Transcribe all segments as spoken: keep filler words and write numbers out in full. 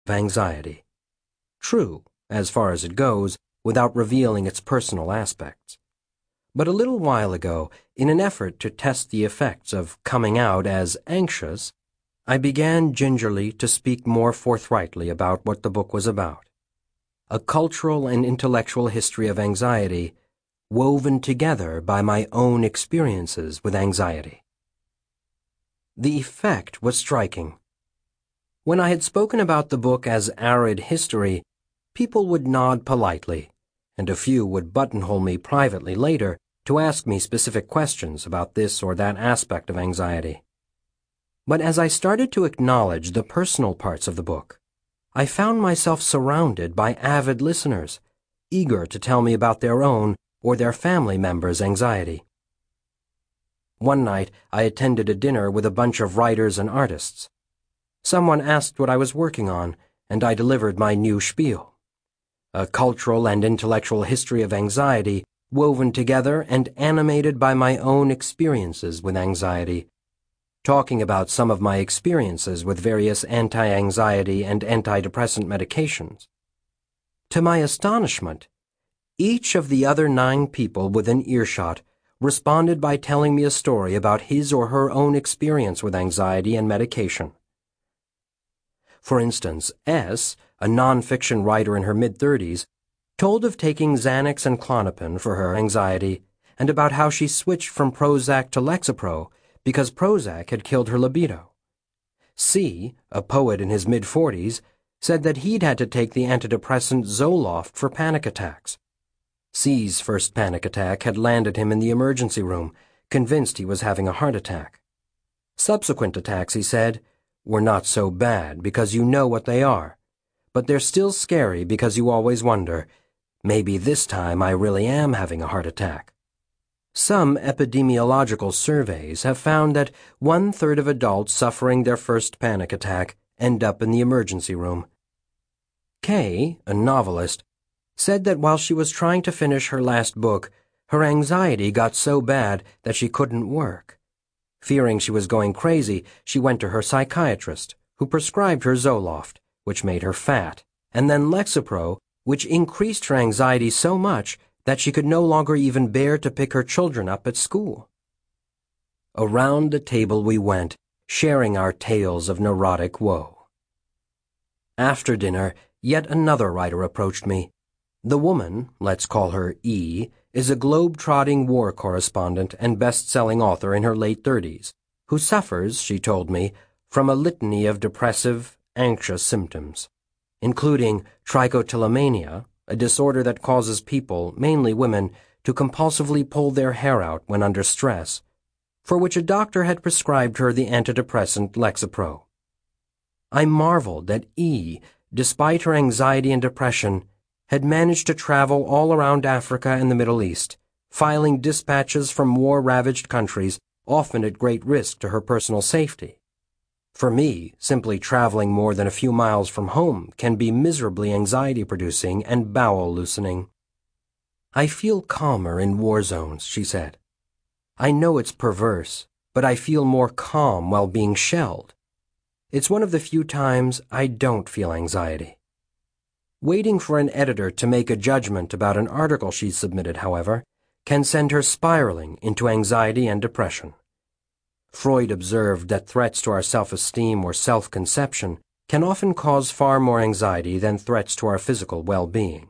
of anxiety. True, as far as it goes, without revealing its personal aspects. But a little while ago, in an effort to test the effects of coming out as anxious, I began gingerly to speak more forthrightly about what the book was about. A cultural and intellectual history of anxiety, woven together by my own experiences with anxiety. The effect was striking. When I had spoken about the book as arid history, people would nod politely, and a few would buttonhole me privately later to ask me specific questions about this or that aspect of anxiety. But as I started to acknowledge the personal parts of the book, I found myself surrounded by avid listeners, eager to tell me about their own or their family members' anxiety. One night, I attended a dinner with a bunch of writers and artists. Someone asked what I was working on, and I delivered my new spiel. A cultural and intellectual history of anxiety woven together and animated by my own experiences with anxiety, talking about some of my experiences with various anti-anxiety and antidepressant medications. To my astonishment, each of the other nine people within earshot responded by telling me a story about his or her own experience with anxiety and medication. For instance, S., a non-fiction writer in her mid-thirties, told of taking Xanax and Klonopin for her anxiety and about how she switched from Prozac to Lexapro because Prozac had killed her libido. C., a poet in his mid-forties, said that he'd had to take the antidepressant Zoloft for panic attacks. C's first panic attack had landed him in the emergency room, convinced he was having a heart attack. Subsequent attacks, he said, were not so bad because you know what they are, but they're still scary because you always wonder, maybe this time I really am having a heart attack. Some epidemiological surveys have found that one-third of adults suffering their first panic attack end up in the emergency room. Kay, a novelist, said that while she was trying to finish her last book, her anxiety got so bad that she couldn't work. Fearing she was going crazy, she went to her psychiatrist, who prescribed her Zoloft, which made her fat, and then Lexapro, which increased her anxiety so much that she could no longer even bear to pick her children up at school. Around the table we went, sharing our tales of neurotic woe. After dinner, yet another writer approached me. The woman, let's call her E., is a globe-trotting war correspondent and best-selling author in her late thirties, who suffers, she told me, from a litany of depressive, anxious symptoms, including trichotillomania, a disorder that causes people, mainly women, to compulsively pull their hair out when under stress, for which a doctor had prescribed her the antidepressant Lexapro. I marveled that E., despite her anxiety and depression, had managed to travel all around Africa and the Middle East, filing dispatches from war-ravaged countries, often at great risk to her personal safety. For me, simply traveling more than a few miles from home can be miserably anxiety-producing and bowel-loosening. I feel calmer in war zones, she said. I know it's perverse, but I feel more calm while being shelled. It's one of the few times I don't feel anxiety. Waiting for an editor to make a judgment about an article she submitted, however, can send her spiraling into anxiety and depression. Freud observed that threats to our self-esteem or self-conception can often cause far more anxiety than threats to our physical well-being.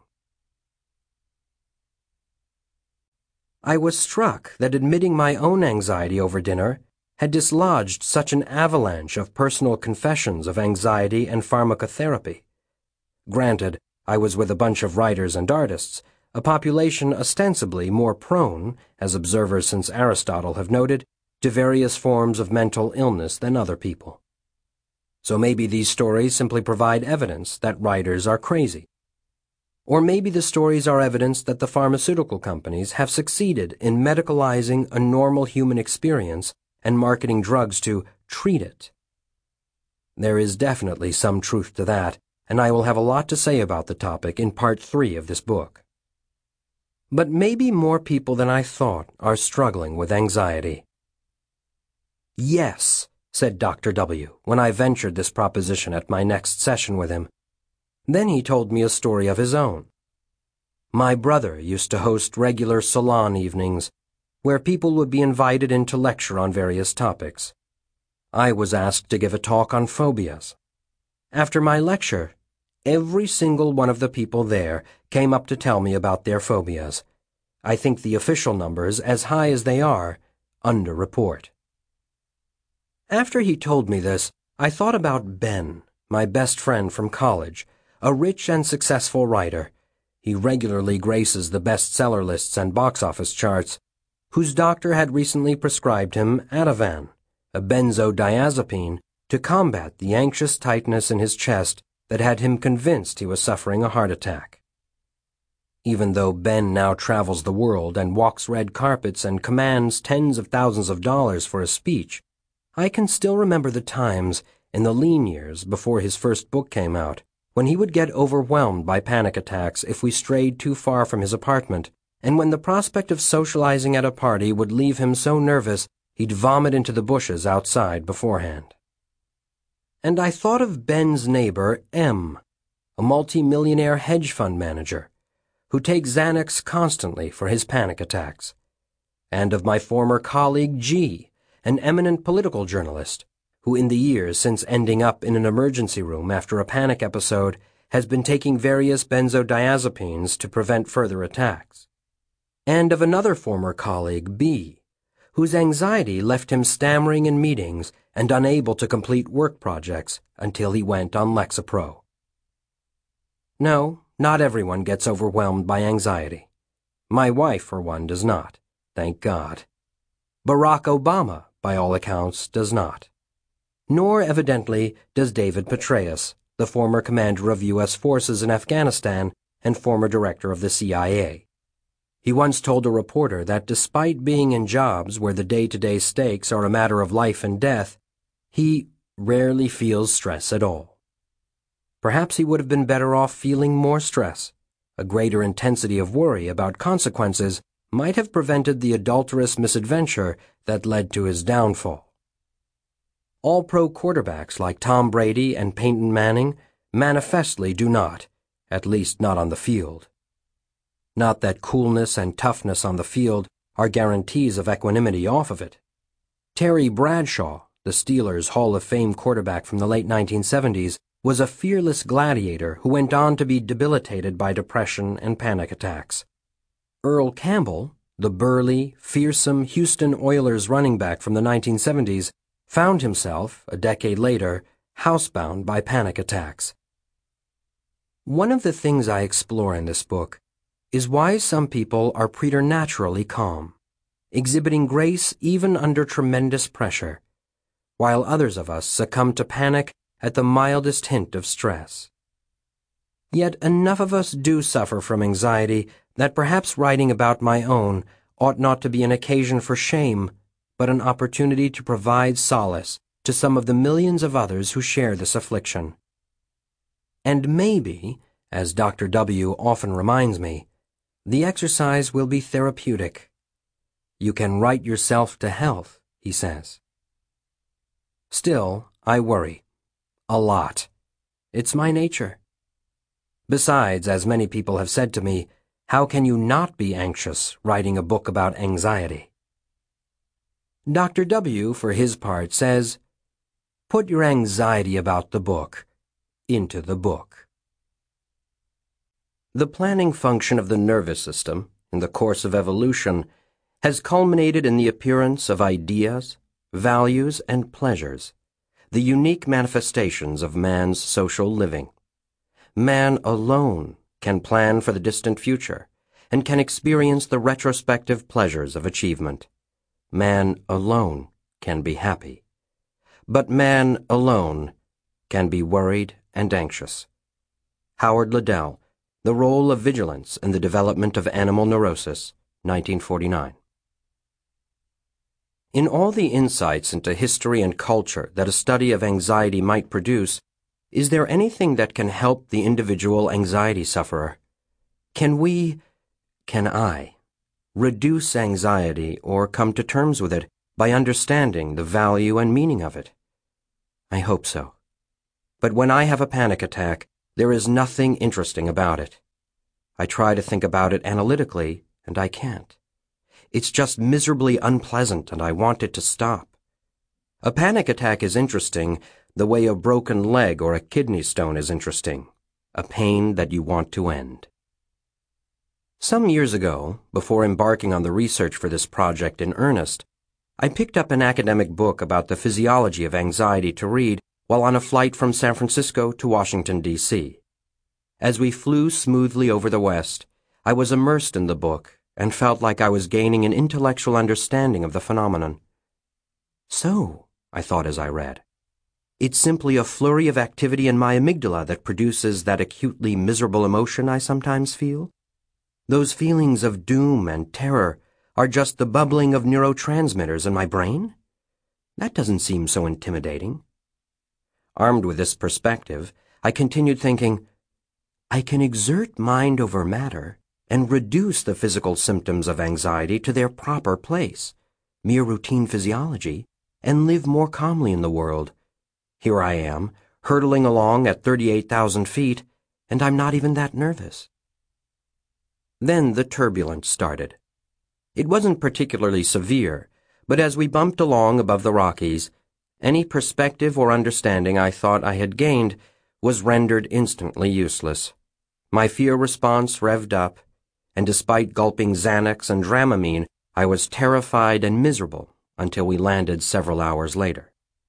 I was struck that admitting my own anxiety over dinner had dislodged such an avalanche of personal confessions of anxiety and pharmacotherapy. Granted, I was with a bunch of writers and artists, a population ostensibly more prone, as observers since Aristotle have noted, to various forms of mental illness than other people. So maybe these stories simply provide evidence that writers are crazy. Or maybe the stories are evidence that the pharmaceutical companies have succeeded in medicalizing a normal human experience and marketing drugs to treat it. There is definitely some truth to that, and I will have a lot to say about the topic in part three of this book. But maybe more people than I thought are struggling with anxiety. Yes, said Doctor W. when I ventured this proposition at my next session with him, Then he told me a story of his own. My brother used to host regular salon evenings, where people would be invited in to lecture on various topics. I was asked to give a talk on phobias. After my lecture, every single one of the people there came up to tell me about their phobias. I think the official numbers, as high as they are, underreport. After he told me this, I thought about Ben, my best friend from college, a rich and successful writer. He regularly graces the bestseller lists and box office charts, whose doctor had recently prescribed him Ativan, a benzodiazepine, to combat the anxious tightness in his chest that had him convinced he was suffering a heart attack. Even though Ben now travels the world and walks red carpets and commands tens of thousands of dollars for a speech, I can still remember the times, in the lean years before his first book came out, when he would get overwhelmed by panic attacks if we strayed too far from his apartment, and when the prospect of socializing at a party would leave him so nervous he'd vomit into the bushes outside beforehand. And I thought of Ben's neighbor, M, a multi-millionaire hedge fund manager, who takes Xanax constantly for his panic attacks, and of my former colleague, G, an eminent political journalist, who in the years since ending up in an emergency room after a panic episode has been taking various benzodiazepines to prevent further attacks, and of another former colleague, B, whose anxiety left him stammering in meetings and unable to complete work projects until he went on Lexapro. No, not everyone gets overwhelmed by anxiety. My wife, for one, does not, thank God. Barack Obama, by all accounts, does not. Nor, evidently, does David Petraeus, the former commander of U S forces in Afghanistan and former director of the C I A. He once told a reporter that despite being in jobs where the day-to-day stakes are a matter of life and death, he rarely feels stress at all. Perhaps he would have been better off feeling more stress. A greater intensity of worry about consequences might have prevented the adulterous misadventure that led to his downfall. All-pro quarterbacks like Tom Brady and Peyton Manning manifestly do not, at least not on the field. Not that coolness and toughness on the field are guarantees of equanimity off of it. Terry Bradshaw, the Steelers' Hall of Fame quarterback from the late nineteen seventies, was a fearless gladiator who went on to be debilitated by depression and panic attacks. Earl Campbell, the burly, fearsome Houston Oilers running back from the nineteen seventies, found himself, a decade later, housebound by panic attacks. One of the things I explore in this book is why some people are preternaturally calm, exhibiting grace even under tremendous pressure, while others of us succumb to panic at the mildest hint of stress. Yet enough of us do suffer from anxiety that perhaps writing about my own ought not to be an occasion for shame, but an opportunity to provide solace to some of the millions of others who share this affliction. And maybe, as Doctor W often reminds me, the exercise will be therapeutic. You can write yourself to health, he says. Still, I worry. A lot. It's my nature. Besides, as many people have said to me, how can you not be anxious writing a book about anxiety? Doctor W, for his part, says, put your anxiety about the book into the book. The planning function of the nervous system, in the course of evolution, has culminated in the appearance of ideas, values, and pleasures, the unique manifestations of man's social living. Man alone can plan for the distant future and can experience the retrospective pleasures of achievement. Man alone can be happy. But man alone can be worried and anxious. Howard Liddell, The Role of Vigilance in the Development of Animal Neurosis, nineteen forty-nine. In all the insights into history and culture that a study of anxiety might produce, is there anything that can help the individual anxiety sufferer? Can we, can I, reduce anxiety or come to terms with it by understanding the value and meaning of it? I hope so. But when I have a panic attack, There is nothing interesting about it. I try to think about it analytically, and I can't. It's just miserably unpleasant, and I want it to stop. A panic attack is interesting the way a broken leg or a kidney stone is interesting, a pain that you want to end. Some years ago, before embarking on the research for this project in earnest, I picked up an academic book about the physiology of anxiety to read while on a flight from San Francisco to Washington, D C As we flew smoothly over the West, I was immersed in the book and felt like I was gaining an intellectual understanding of the phenomenon. So, I thought as I read, it's simply a flurry of activity in my amygdala that produces that acutely miserable emotion I sometimes feel? Those feelings of doom and terror are just the bubbling of neurotransmitters in my brain? That doesn't seem so intimidating. Armed with this perspective, I continued thinking, I can exert mind over matter and reduce the physical symptoms of anxiety to their proper place, mere routine physiology, and live more calmly in the world. Here I am, hurtling along at thirty-eight thousand feet, and I'm not even that nervous. Then the turbulence started. It wasn't particularly severe, but as we bumped along above the Rockies, any perspective or understanding I thought I had gained was rendered instantly useless. My fear response revved up, and despite gulping Xanax and Dramamine, I was terrified and miserable until we landed several hours later.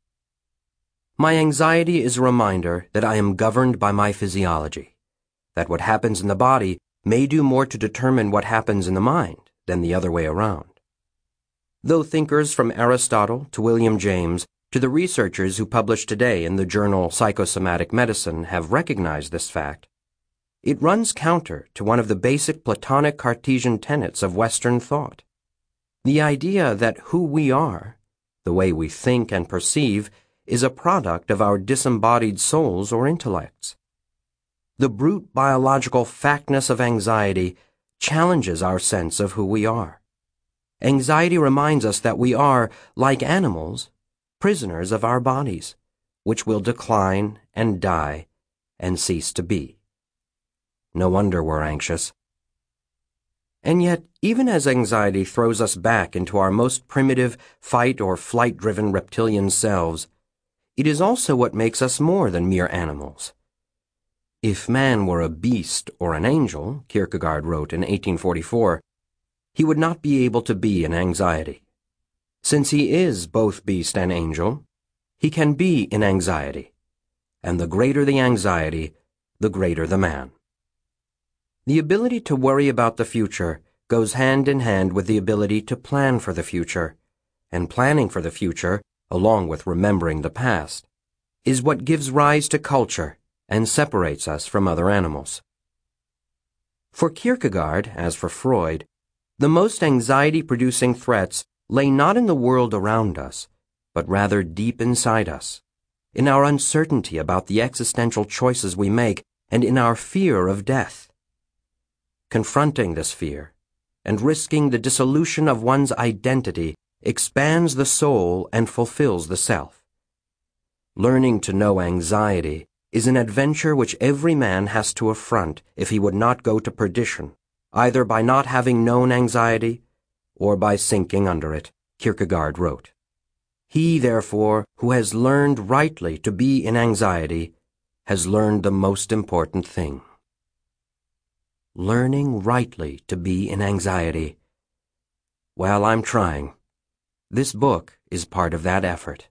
My anxiety is a reminder that I am governed by my physiology, that what happens in the body may do more to determine what happens in the mind than the other way around. Though thinkers from Aristotle to William James to the researchers who publish today in the journal Psychosomatic Medicine have recognized this fact, it runs counter to one of the basic Platonic Cartesian tenets of Western thought. The idea that who we are, the way we think and perceive, is a product of our disembodied souls or intellects. The brute biological factness of anxiety challenges our sense of who we are. Anxiety reminds us that we are, like animals, prisoners of our bodies, which will decline and die and cease to be. No wonder we're anxious. And yet, even as anxiety throws us back into our most primitive fight or flight-driven reptilian selves, it is also what makes us more than mere animals. If man were a beast or an angel, Kierkegaard wrote in eighteen forty-four, he would not be able to be in anxiety. Since he is both beast and angel, he can be in anxiety, and the greater the anxiety, the greater the man. The ability to worry about the future goes hand in hand with the ability to plan for the future, and planning for the future, along with remembering the past, is what gives rise to culture and separates us from other animals. For Kierkegaard, as for Freud, the most anxiety-producing threats lay not in the world around us, but rather deep inside us, in our uncertainty about the existential choices we make and in our fear of death. Confronting this fear and risking the dissolution of one's identity expands the soul and fulfills the self. Learning to know anxiety is an adventure which every man has to affront if he would not go to perdition, either by not having known anxiety or by sinking under it, Kierkegaard wrote. He, therefore, who has learned rightly to be in anxiety, has learned the most important thing. Learning rightly to be in anxiety. Well, I'm trying. This book is part of that effort.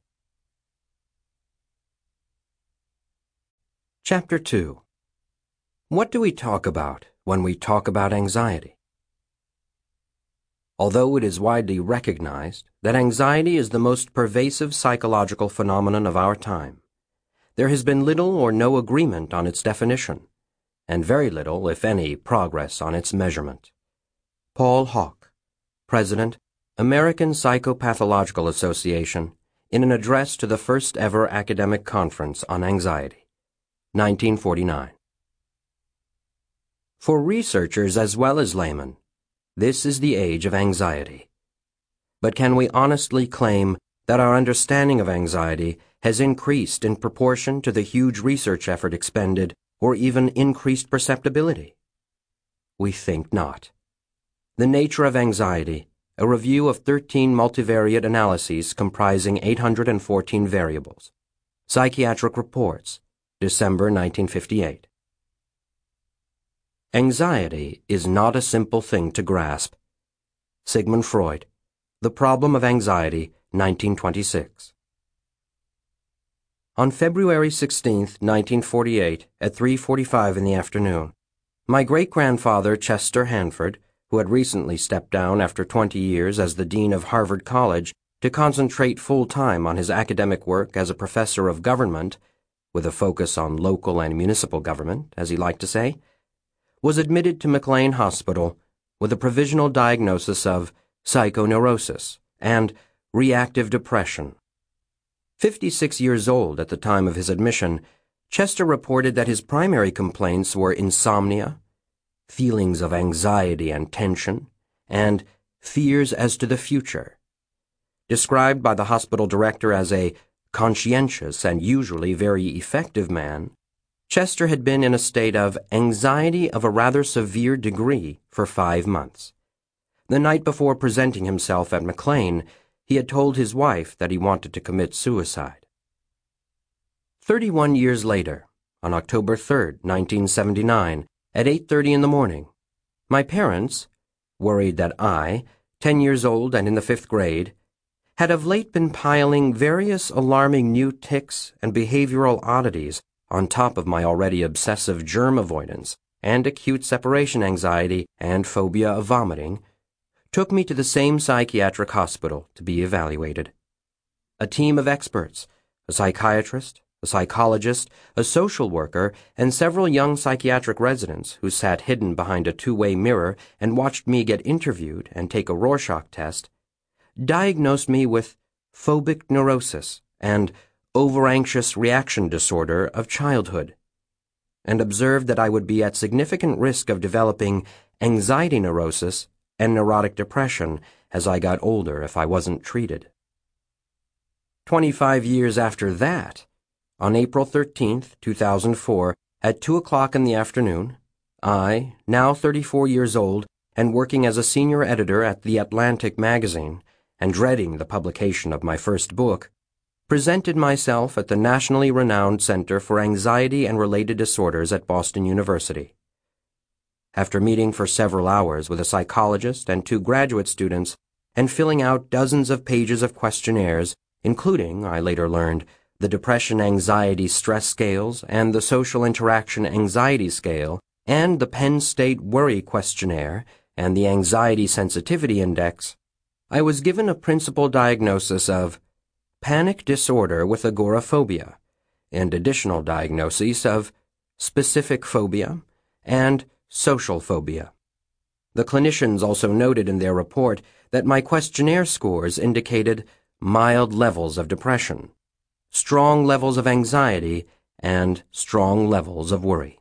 Chapter two. What do we talk about when we talk about anxiety? Although it is widely recognized that anxiety is the most pervasive psychological phenomenon of our time, there has been little or no agreement on its definition, and very little, if any, progress on its measurement. Paul Hawke, President, American Psychopathological Association, in an address to the first ever academic conference on anxiety, nineteen forty-nine. For researchers as well as laymen, this is the age of anxiety. But can we honestly claim that our understanding of anxiety has increased in proportion to the huge research effort expended or even increased perceptibility? We think not. The Nature of Anxiety, a review of thirteen multivariate analyses comprising eight hundred fourteen variables. Psychiatric Reports, December nineteen fifty-eight. Anxiety is not a simple thing to grasp. Sigmund Freud, The Problem of Anxiety, nineteen twenty-six. On February sixteenth, nineteen forty-eight, at three forty-five in the afternoon, my great-grandfather Chester Hanford, who had recently stepped down after twenty years as the dean of Harvard College to concentrate full-time on his academic work as a professor of government, with a focus on local and municipal government, as he liked to say, was admitted to McLean Hospital with a provisional diagnosis of psychoneurosis and reactive depression. Fifty-six years old at the time of his admission, Chester reported that his primary complaints were insomnia, feelings of anxiety and tension, and fears as to the future. Described by the hospital director as a conscientious and usually very effective man, Chester had been in a state of anxiety of a rather severe degree for five months. The night before presenting himself at McLean, he had told his wife that he wanted to commit suicide. Thirty-one years later, on October third, nineteen seventy-nine, at eight thirty in the morning, my parents, worried that I, ten years old and in the fifth grade, had of late been piling various alarming new tics and behavioral oddities on top of my already obsessive germ avoidance and acute separation anxiety and phobia of vomiting, took me to the same psychiatric hospital to be evaluated. A team of experts, a psychiatrist, a psychologist, a social worker, and several young psychiatric residents who sat hidden behind a two-way mirror and watched me get interviewed and take a Rorschach test, diagnosed me with phobic neurosis and over-anxious reaction disorder of childhood, and observed that I would be at significant risk of developing anxiety neurosis and neurotic depression as I got older if I wasn't treated. Twenty-five years after that, on April thirteenth, two thousand four, at two o'clock in the afternoon, I, now thirty-four years old and working as a senior editor at The Atlantic magazine and dreading the publication of my first book, presented myself at the nationally renowned Center for Anxiety and Related Disorders at Boston University. After meeting for several hours with a psychologist and two graduate students and filling out dozens of pages of questionnaires, including, I later learned, the Depression Anxiety Stress Scales and the Social Interaction Anxiety Scale, and the Penn State Worry Questionnaire and the Anxiety Sensitivity Index, I was given a principal diagnosis of panic disorder with agoraphobia, and additional diagnoses of specific phobia and social phobia. The clinicians also noted in their report that my questionnaire scores indicated mild levels of depression, strong levels of anxiety, and strong levels of worry.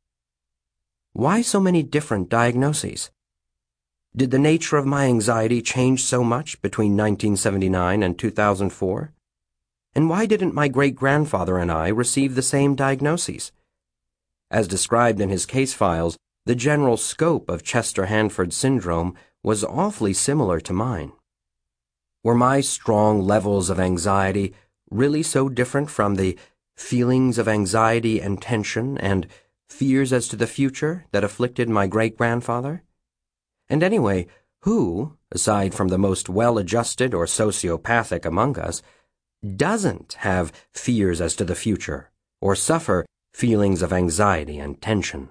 Why so many different diagnoses? Did the nature of my anxiety change so much between nineteen seventy-nine and two thousand four? And why didn't my great-grandfather and I receive the same diagnoses? As described in his case files, the general scope of Chester Hanford syndrome was awfully similar to mine. Were my strong levels of anxiety really so different from the feelings of anxiety and tension and fears as to the future that afflicted my great-grandfather? And anyway, who, aside from the most well-adjusted or sociopathic among us, doesn't have fears as to the future or suffer feelings of anxiety and tension?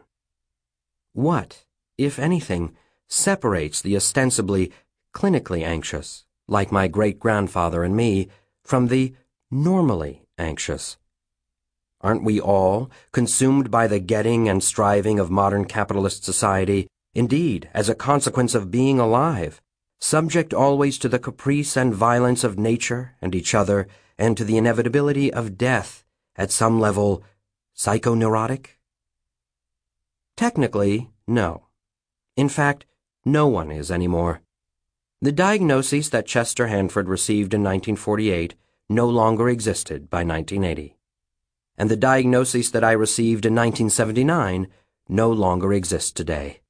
What, if anything, separates the ostensibly clinically anxious, like my great-grandfather and me, from the normally anxious? Aren't we all, consumed by the getting and striving of modern capitalist society, indeed, as a consequence of being alive, subject always to the caprice and violence of nature and each other, and to the inevitability of death, at some level, psychoneurotic? Technically, no. In fact, no one is anymore. The diagnoses that Chester Hanford received in nineteen forty-eight no longer existed by nineteen eighty. and the diagnoses that I received in nineteen seventy-nine no longer exist today.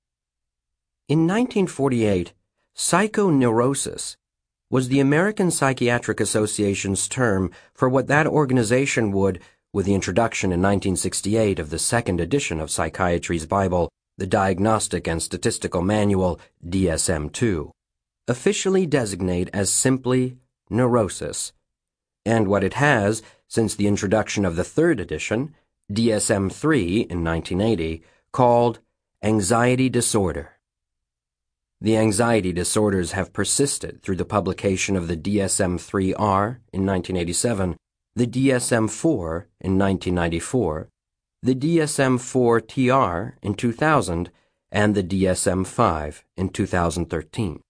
In nineteen forty-eight, psychoneurosis was the American Psychiatric Association's term for what that organization would, with the introduction in nineteen sixty-eight of the second edition of Psychiatry's Bible, the Diagnostic and Statistical Manual, D S M two, officially designate as simply neurosis, and what it has, since the introduction of the third edition, D S M three in nineteen eighty, called anxiety disorder. The anxiety disorders have persisted through the publication of the D S M three R in nineteen eighty-seven, the D S M four in nineteen ninety-four, the D S M four T R in two thousand, and the D S M five in two thousand thirteen.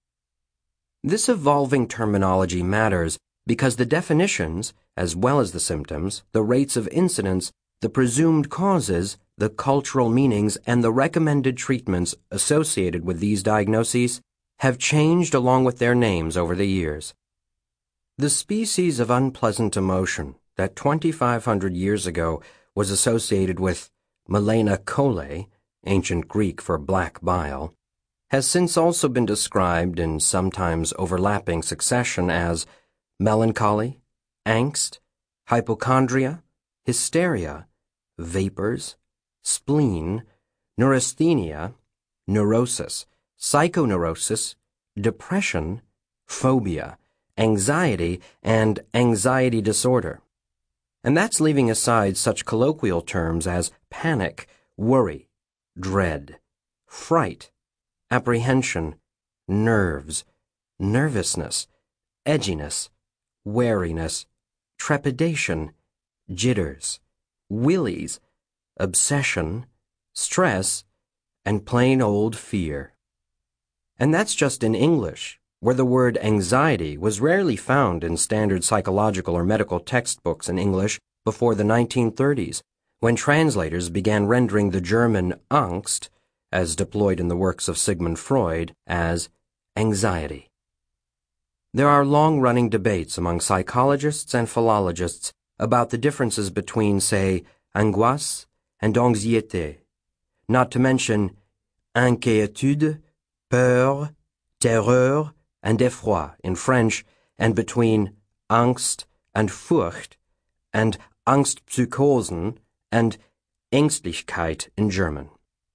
This evolving terminology matters because the definitions, as well as the symptoms, the rates of incidence, the presumed causes, the cultural meanings, and the recommended treatments associated with these diagnoses have changed along with their names over the years. The species of unpleasant emotion that twenty-five hundred years ago was associated with melena colae, ancient Greek for black bile, has since also been described in sometimes overlapping succession as melancholy, angst, hypochondria, hysteria, vapors, spleen, neurasthenia, neurosis, psychoneurosis, depression, phobia, anxiety, and anxiety disorder. And that's leaving aside such colloquial terms as panic, worry, dread, fright, apprehension, nerves, nervousness, edginess, wariness, trepidation, jitters, willies, obsession, stress, and plain old fear. And that's just in English, where the word anxiety was rarely found in standard psychological or medical textbooks in English before the nineteen thirties, when translators began rendering the German Angst, as deployed in the works of Sigmund Freud, as anxiety. There are long-running debates among psychologists and philologists about the differences between, say, angoisse and anxiété, not to mention inquiétude, peur, terreur, and effroi in French, and between Angst and Furcht, and Angstpsychosen and Ängstlichkeit in German.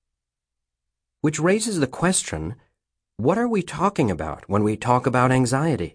Which raises the question, what are we talking about when we talk about anxiety?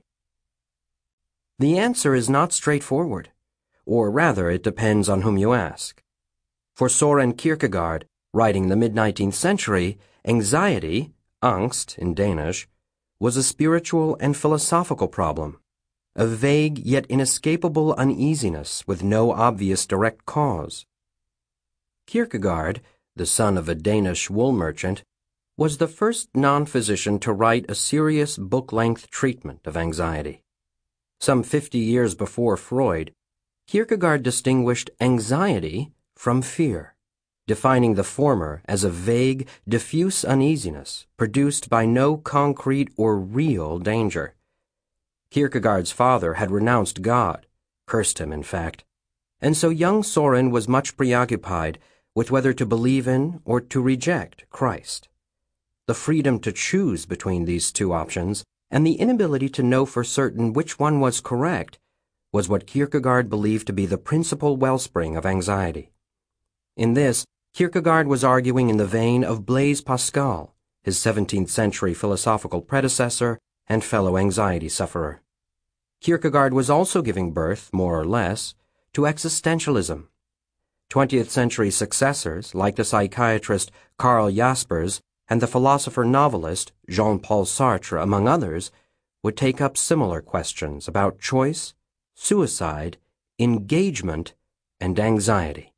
The answer is not straightforward, or rather it depends on whom you ask. For Søren Kierkegaard, writing in the mid-nineteenth century, anxiety, angst in Danish, was a spiritual and philosophical problem, a vague yet inescapable uneasiness with no obvious direct cause. Kierkegaard, the son of a Danish wool merchant, was the first non-physician to write a serious book-length treatment of anxiety. Some fifty years before Freud, Kierkegaard distinguished anxiety from fear, defining the former as a vague, diffuse uneasiness produced by no concrete or real danger. Kierkegaard's father had renounced God, cursed him in fact, and so young Søren was much preoccupied with whether to believe in or to reject Christ. The freedom to choose between these two options and the inability to know for certain which one was correct was what Kierkegaard believed to be the principal wellspring of anxiety. In this, Kierkegaard was arguing in the vein of Blaise Pascal, his seventeenth century philosophical predecessor and fellow anxiety sufferer. Kierkegaard was also giving birth, more or less, to existentialism. twentieth century successors, like the psychiatrist Karl Jaspers and the philosopher-novelist Jean-Paul Sartre, among others, would take up similar questions about choice, suicide, engagement, and anxiety.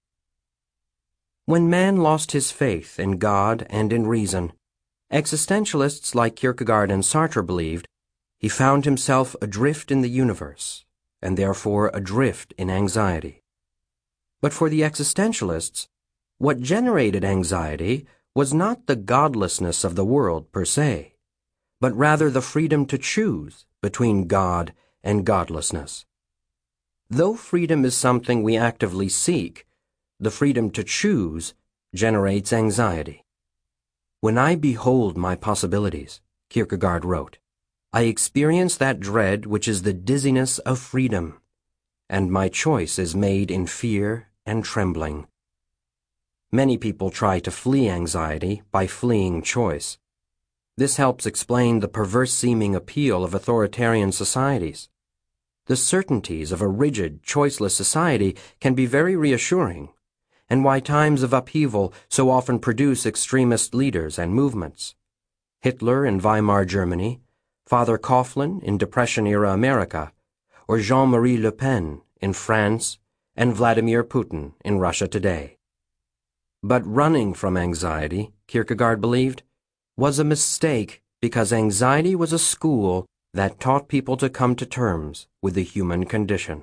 When man lost his faith in God and in reason, existentialists like Kierkegaard and Sartre believed he found himself adrift in the universe, and therefore adrift in anxiety. But for the existentialists, what generated anxiety was not the godlessness of the world per se, but rather the freedom to choose between God and godlessness. Though freedom is something we actively seek, the freedom to choose generates anxiety. When I behold my possibilities, Kierkegaard wrote, I experience that dread which is the dizziness of freedom, and my choice is made in fear and trembling. Many people try to flee anxiety by fleeing choice. This helps explain the perverse-seeming appeal of authoritarian societies. The certainties of a rigid, choiceless society can be very reassuring, and why times of upheaval so often produce extremist leaders and movements. Hitler in Weimar Germany, Father Coughlin in Depression-era America, or Jean-Marie Le Pen in France, and Vladimir Putin in Russia today. But running from anxiety, Kierkegaard believed, was a mistake because anxiety was a school that taught people to come to terms with the human condition.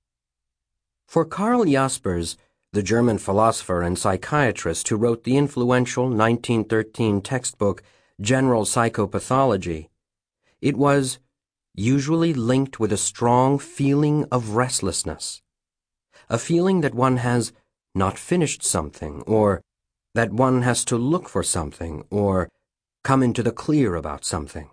For Karl Jaspers, the German philosopher and psychiatrist who wrote the influential nineteen thirteen textbook General Psychopathology, it was usually linked with a strong feeling of restlessness, a feeling that one has not finished something, or that one has to look for something, or come into the clear about something.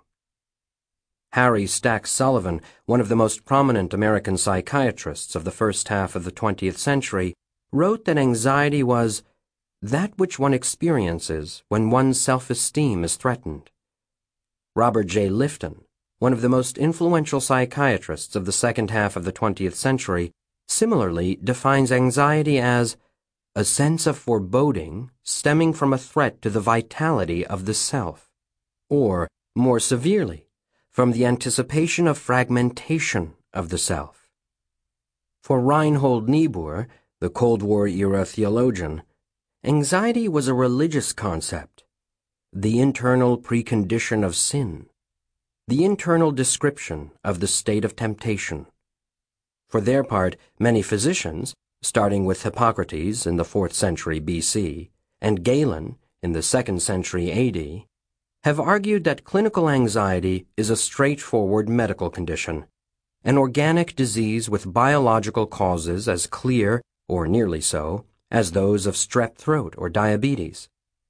Harry Stack Sullivan, one of the most prominent American psychiatrists of the first half of the twentieth century, wrote that anxiety was that which one experiences when one's self-esteem is threatened. Robert J. Lifton, one of the most influential psychiatrists of the second half of the twentieth century, similarly defines anxiety as a sense of foreboding stemming from a threat to the vitality of the self, or, more severely, from the anticipation of fragmentation of the self. For Reinhold Niebuhr, the Cold War-era theologian, anxiety was a religious concept, the internal precondition of sin, the internal description of the state of temptation. For their part, many physicians, starting with Hippocrates in the fourth century B C and Galen in the second century A D, have argued that clinical anxiety is a straightforward medical condition, an organic disease with biological causes as clear, or nearly so, as those of strep throat or diabetes.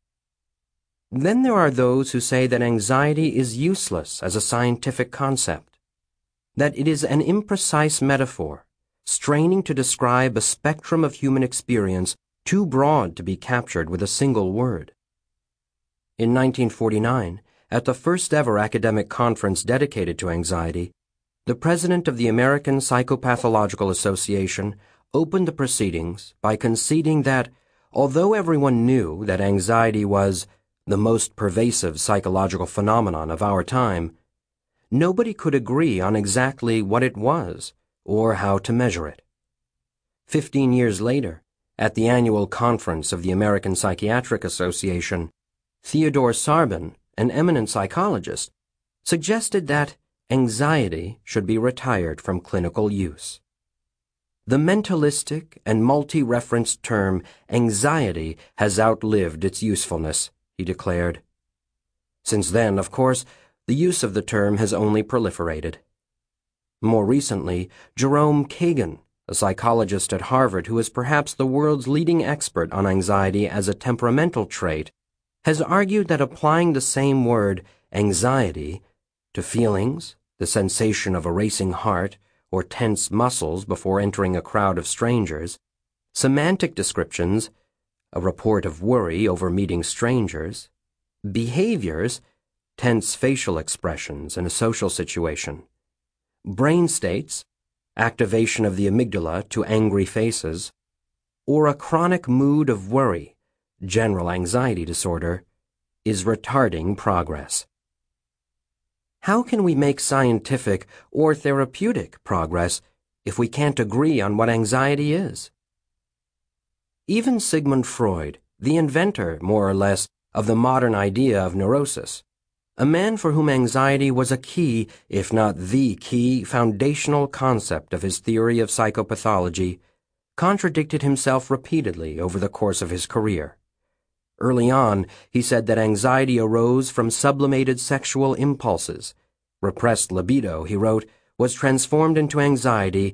Then there are those who say that anxiety is useless as a scientific concept, that it is an imprecise metaphor, straining to describe a spectrum of human experience too broad to be captured with a single word. In nineteen forty-nine, at the first-ever academic conference dedicated to anxiety, the president of the American Psychopathological Association opened the proceedings by conceding that, although everyone knew that anxiety was the most pervasive psychological phenomenon of our time, nobody could agree on exactly what it was or how to measure it. Fifteen years later, at the annual conference of the American Psychiatric Association, Theodore Sarbin, an eminent psychologist, suggested that anxiety should be retired from clinical use. The mentalistic and multi-referenced term anxiety has outlived its usefulness, he declared. Since then, of course, the use of the term has only proliferated. More recently, Jerome Kagan, a psychologist at Harvard who is perhaps the world's leading expert on anxiety as a temperamental trait, has argued that applying the same word, anxiety, to feelings, the sensation of a racing heart, or tense muscles before entering a crowd of strangers, semantic descriptions, a report of worry over meeting strangers, behaviors, tense facial expressions in a social situation, brain states, activation of the amygdala to angry faces, or a chronic mood of worry, general anxiety disorder, is retarding progress. How can we make scientific or therapeutic progress if we can't agree on what anxiety is? Even Sigmund Freud, the inventor, more or less, of the modern idea of neurosis, a man for whom anxiety was a key, if not the key, foundational concept of his theory of psychopathology, contradicted himself repeatedly over the course of his career. Early on, he said that anxiety arose from sublimated sexual impulses. Repressed libido, he wrote, was transformed into anxiety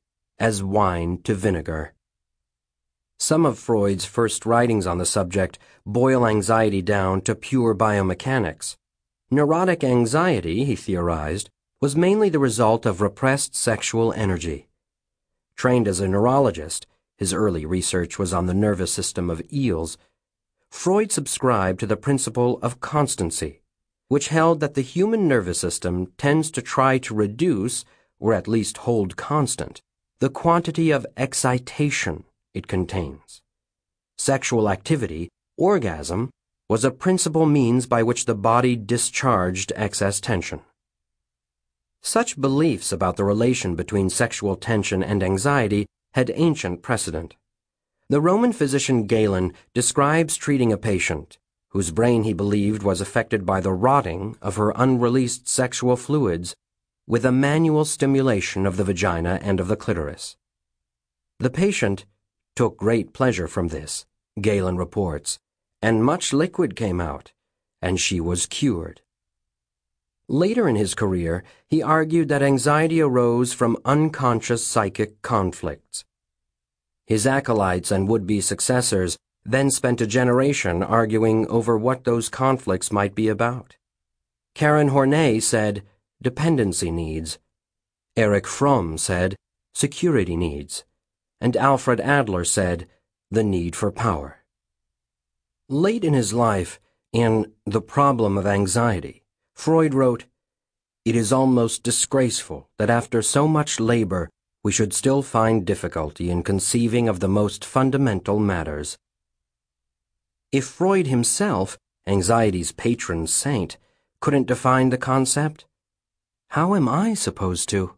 as wine to vinegar. Some of Freud's first writings on the subject boil anxiety down to pure biomechanics. Neurotic anxiety, he theorized, was mainly the result of repressed sexual energy. Trained as a neurologist, his early research was on the nervous system of eels, Freud subscribed to the principle of constancy, which held that the human nervous system tends to try to reduce, or at least hold constant, the quantity of excitation it contains. Sexual activity, orgasm, was a principal means by which the body discharged excess tension. Such beliefs about the relation between sexual tension and anxiety had ancient precedent. The Roman physician Galen describes treating a patient, whose brain he believed was affected by the rotting of her unreleased sexual fluids, with a manual stimulation of the vagina and of the clitoris. The patient took great pleasure from this, Galen reports, and much liquid came out, and she was cured. Later in his career, he argued that anxiety arose from unconscious psychic conflicts. His acolytes and would-be successors then spent a generation arguing over what those conflicts might be about. Karen Horney said, dependency needs. Erich Fromm said, security needs. And Alfred Adler said, the need for power. Late in his life, in The Problem of Anxiety, Freud wrote, "It is almost disgraceful that after so much labor we should still find difficulty in conceiving of the most fundamental matters." If Freud himself, anxiety's patron saint, couldn't define the concept, how am I supposed to?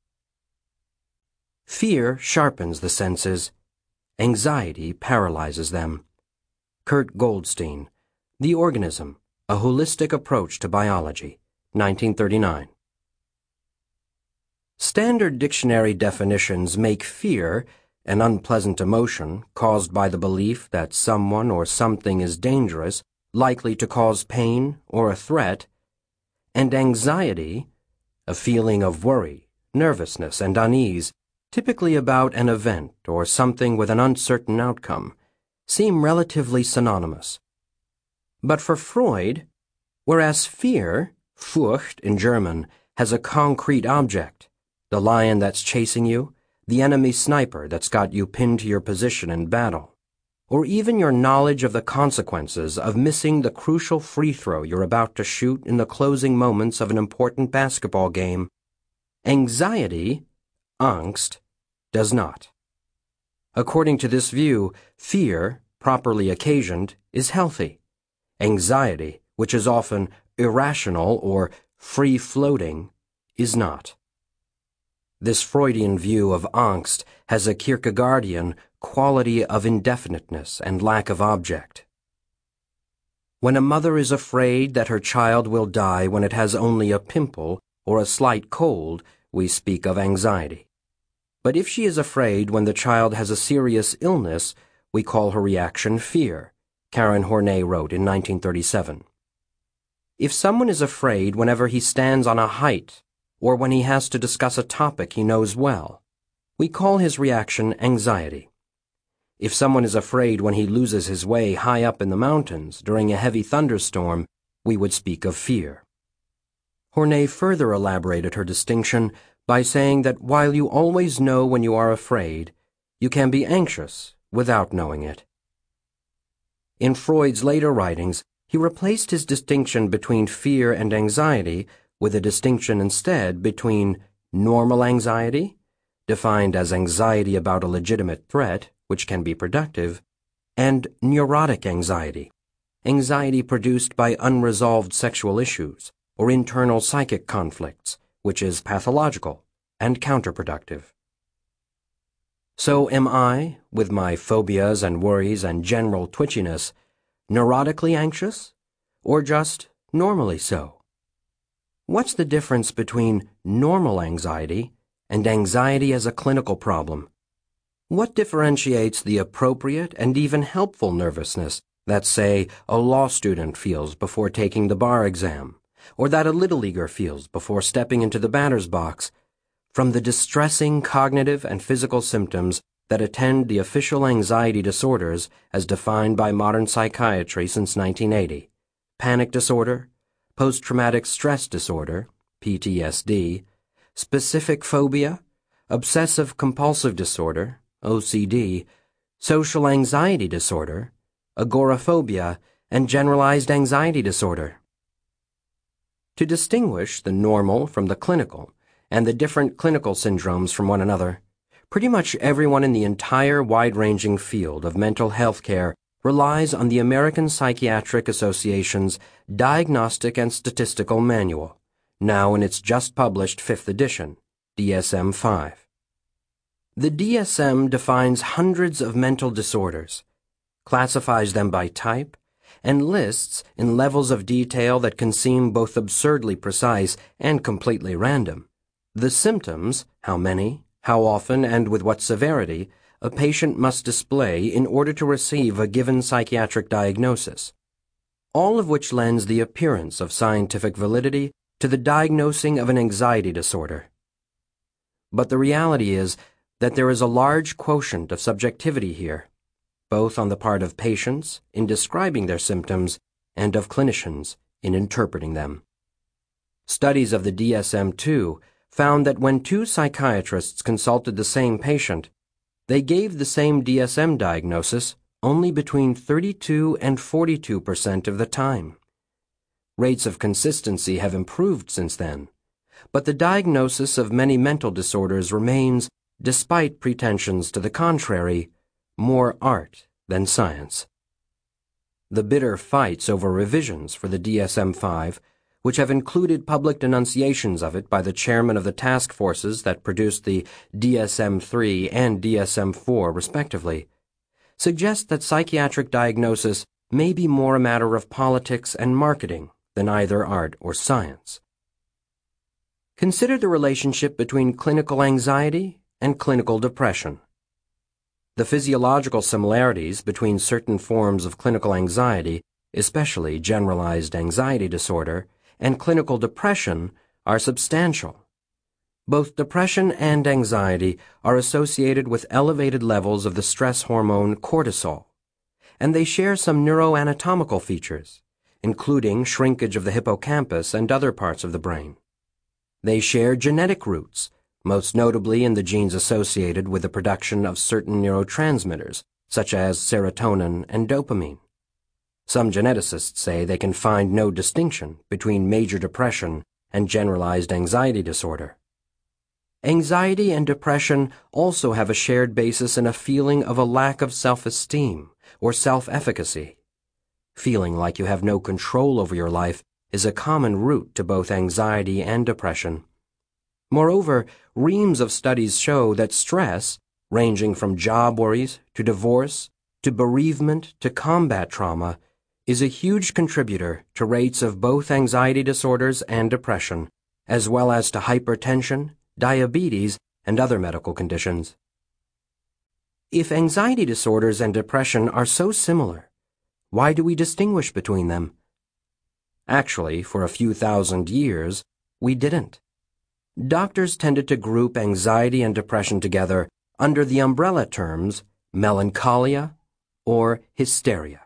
Fear sharpens the senses. Anxiety paralyzes them. Kurt Goldstein, The Organism, A Holistic Approach to Biology, nineteen thirty-nine. Standard dictionary definitions make fear, an unpleasant emotion caused by the belief that someone or something is dangerous, likely to cause pain or a threat, and anxiety, a feeling of worry, nervousness, and unease, typically about an event or something with an uncertain outcome, seem relatively synonymous. But for Freud, whereas fear, Furcht in German, has a concrete object, the lion that's chasing you, the enemy sniper that's got you pinned to your position in battle, or even your knowledge of the consequences of missing the crucial free throw you're about to shoot in the closing moments of an important basketball game, anxiety, Angst, does not. According to this view, fear, properly occasioned, is healthy. Anxiety, which is often irrational or free-floating, is not. This Freudian view of angst has a Kierkegaardian quality of indefiniteness and lack of object. When a mother is afraid that her child will die when it has only a pimple or a slight cold, we speak of anxiety. But if she is afraid when the child has a serious illness, we call her reaction fear, Karen Horney wrote in nineteen thirty-seven. If someone is afraid whenever he stands on a height, or when he has to discuss a topic he knows well, we call his reaction anxiety. If someone is afraid when he loses his way high up in the mountains during a heavy thunderstorm, we would speak of fear. Horney further elaborated her distinction by saying that while you always know when you are afraid, you can be anxious without knowing it. In Freud's later writings, he replaced his distinction between fear and anxiety with a distinction instead between normal anxiety, defined as anxiety about a legitimate threat, which can be productive, and neurotic anxiety, anxiety produced by unresolved sexual issues or internal psychic conflicts, which is pathological and counterproductive. So am I, with my phobias and worries and general twitchiness, neurotically anxious, or just normally so? What's the difference between normal anxiety and anxiety as a clinical problem? What differentiates the appropriate and even helpful nervousness that, say, a law student feels before taking the bar exam, or that a little leaguer feels before stepping into the batter's box, from the distressing cognitive and physical symptoms that attend the official anxiety disorders as defined by modern psychiatry since nineteen eighty, panic disorder, post-traumatic stress disorder, P T S D, specific phobia, obsessive-compulsive disorder, O C D, social anxiety disorder, agoraphobia, and generalized anxiety disorder. To distinguish the normal from the clinical, and the different clinical syndromes from one another, pretty much everyone in the entire wide-ranging field of mental health care relies on the American Psychiatric Association's Diagnostic and Statistical Manual, now in its just-published fifth edition, D S M five. The D S M defines hundreds of mental disorders, classifies them by type, and lists, in levels of detail that can seem both absurdly precise and completely random, the symptoms, how many, how often, and with what severity, a patient must display in order to receive a given psychiatric diagnosis, all of which lends the appearance of scientific validity to the diagnosing of an anxiety disorder. But the reality is that there is a large quotient of subjectivity here, both on the part of patients in describing their symptoms and of clinicians in interpreting them. Studies of the D S M two found that when two psychiatrists consulted the same patient, they gave the same D S M diagnosis only between thirty-two and forty-two percent of the time. Rates of consistency have improved since then, but the diagnosis of many mental disorders remains, despite pretensions to the contrary, more art than science. The bitter fights over revisions for the D S M five, which have included public denunciations of it by the chairman of the task forces that produced the D S M three and D S M four respectively, suggest that psychiatric diagnosis may be more a matter of politics and marketing than either art or science. Consider the relationship between clinical anxiety and clinical depression. The physiological similarities between certain forms of clinical anxiety, especially generalized anxiety disorder, and clinical depression are substantial. Both depression and anxiety are associated with elevated levels of the stress hormone cortisol, and they share some neuroanatomical features, including shrinkage of the hippocampus and other parts of the brain. They share genetic roots, most notably in the genes associated with the production of certain neurotransmitters, such as serotonin and dopamine. Some geneticists say they can find no distinction between major depression and generalized anxiety disorder. Anxiety and depression also have a shared basis in a feeling of a lack of self-esteem or self-efficacy. Feeling like you have no control over your life is a common root to both anxiety and depression. Moreover, reams of studies show that stress, ranging from job worries to divorce to bereavement to combat trauma, is a huge contributor to rates of both anxiety disorders and depression, as well as to hypertension, diabetes, and other medical conditions. If anxiety disorders and depression are so similar, why do we distinguish between them? Actually, for a few thousand years, we didn't. Doctors tended to group anxiety and depression together under the umbrella terms melancholia or hysteria.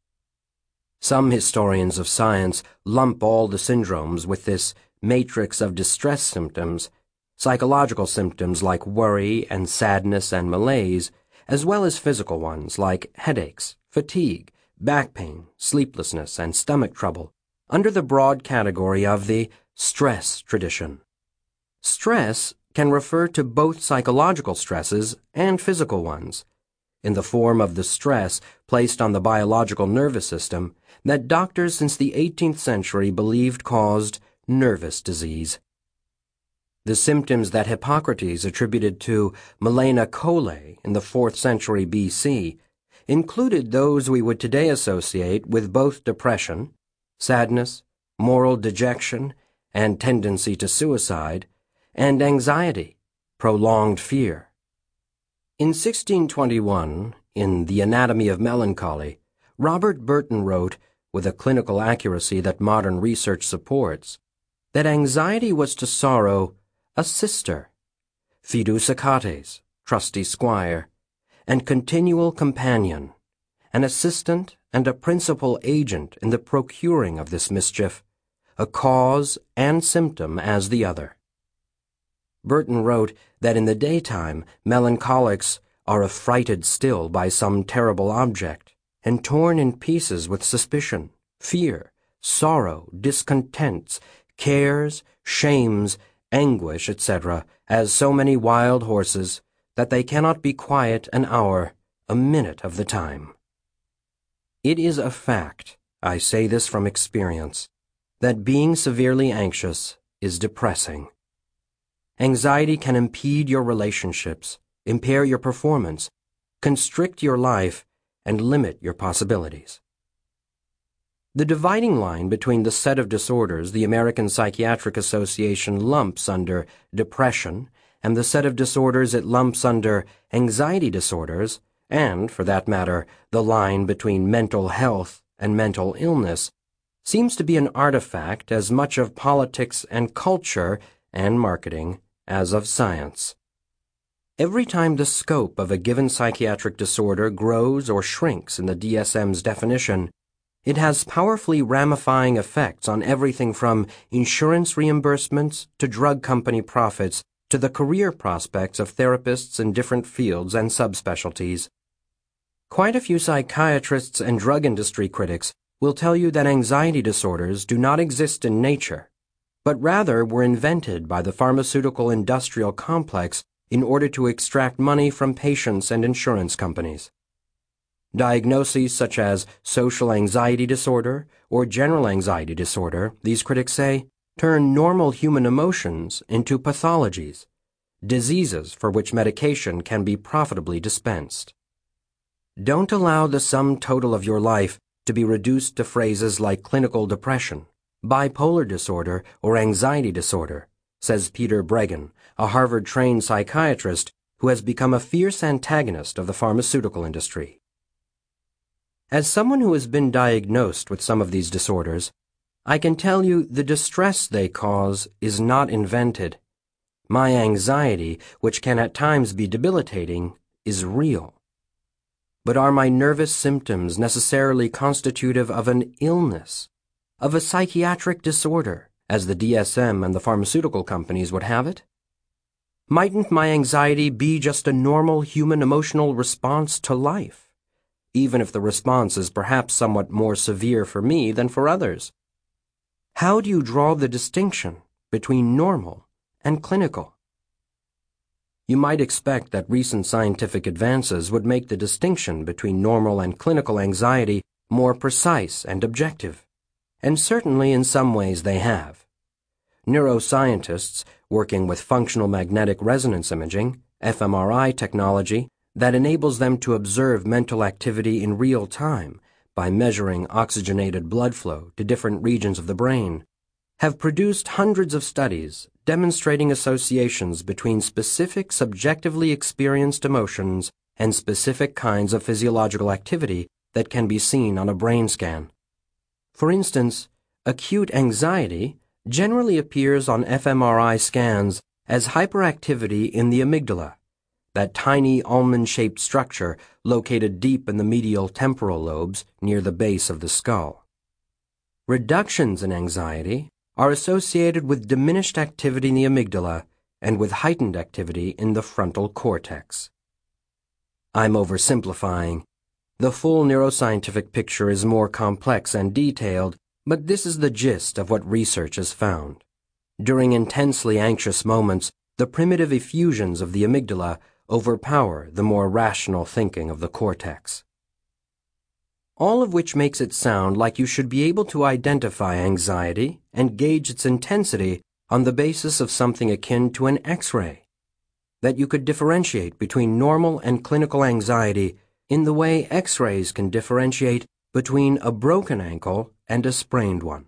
Some historians of science lump all the syndromes with this matrix of distress symptoms, psychological symptoms like worry and sadness and malaise, as well as physical ones like headaches, fatigue, back pain, sleeplessness, and stomach trouble, under the broad category of the stress tradition. Stress can refer to both psychological stresses and physical ones, in the form of the stress placed on the biological nervous system that doctors since the eighteenth century believed caused nervous disease. The symptoms that Hippocrates attributed to melena colae in the fourth century B C included those we would today associate with both depression, sadness, moral dejection, and tendency to suicide, and anxiety, prolonged fear. In sixteen twenty-one, in The Anatomy of Melancholy, Robert Burton wrote, with a clinical accuracy that modern research supports, that anxiety was to sorrow a sister, fiduciates, trusty squire, and continual companion, an assistant and a principal agent in the procuring of this mischief, a cause and symptom as the other. Burton wrote that in the daytime melancholics are affrighted still by some terrible object, and torn in pieces with suspicion, fear, sorrow, discontents, cares, shames, anguish, et cetera, as so many wild horses, that they cannot be quiet an hour, a minute of the time. It is a fact, I say this from experience, that being severely anxious is depressing. Anxiety can impede your relationships, impair your performance, constrict your life, and limit your possibilities. The dividing line between the set of disorders the American Psychiatric Association lumps under depression and the set of disorders it lumps under anxiety disorders, and, for that matter, the line between mental health and mental illness, seems to be an artifact as much of politics and culture and marketing as of science. Every time the scope of a given psychiatric disorder grows or shrinks in the D S M's definition, it has powerfully ramifying effects on everything from insurance reimbursements to drug company profits to the career prospects of therapists in different fields and subspecialties. Quite a few psychiatrists and drug industry critics will tell you that anxiety disorders do not exist in nature, but rather were invented by the pharmaceutical industrial complex in order to extract money from patients and insurance companies. Diagnoses such as social anxiety disorder or general anxiety disorder, these critics say, turn normal human emotions into pathologies, diseases for which medication can be profitably dispensed. Don't allow the sum total of your life to be reduced to phrases like clinical depression, bipolar disorder, or anxiety disorder, says Peter Breggin, a Harvard-trained psychiatrist who has become a fierce antagonist of the pharmaceutical industry. As someone who has been diagnosed with some of these disorders, I can tell you the distress they cause is not invented. My anxiety, which can at times be debilitating, is real. But are my nervous symptoms necessarily constitutive of an illness, of a psychiatric disorder, as the D S M and the pharmaceutical companies would have it? Mightn't my anxiety be just a normal human emotional response to life, even if the response is perhaps somewhat more severe for me than for others? How do you draw the distinction between normal and clinical? You might expect that recent scientific advances would make the distinction between normal and clinical anxiety more precise and objective, and certainly in some ways they have. Neuroscientists, working with functional magnetic resonance imaging, F M R I technology, that enables them to observe mental activity in real time by measuring oxygenated blood flow to different regions of the brain, have produced hundreds of studies demonstrating associations between specific subjectively experienced emotions and specific kinds of physiological activity that can be seen on a brain scan. For instance, acute anxiety generally appears on F M R I scans as hyperactivity in the amygdala, that tiny almond-shaped structure located deep in the medial temporal lobes near the base of the skull. Reductions in anxiety are associated with diminished activity in the amygdala and with heightened activity in the frontal cortex. I'm oversimplifying. The full neuroscientific picture is more complex and detailed, but this is the gist of what research has found. During intensely anxious moments, the primitive effusions of the amygdala overpower the more rational thinking of the cortex. All of which makes it sound like you should be able to identify anxiety and gauge its intensity on the basis of something akin to an X-ray, that you could differentiate between normal and clinical anxiety in the way X-rays can differentiate between a broken ankle and a sprained one.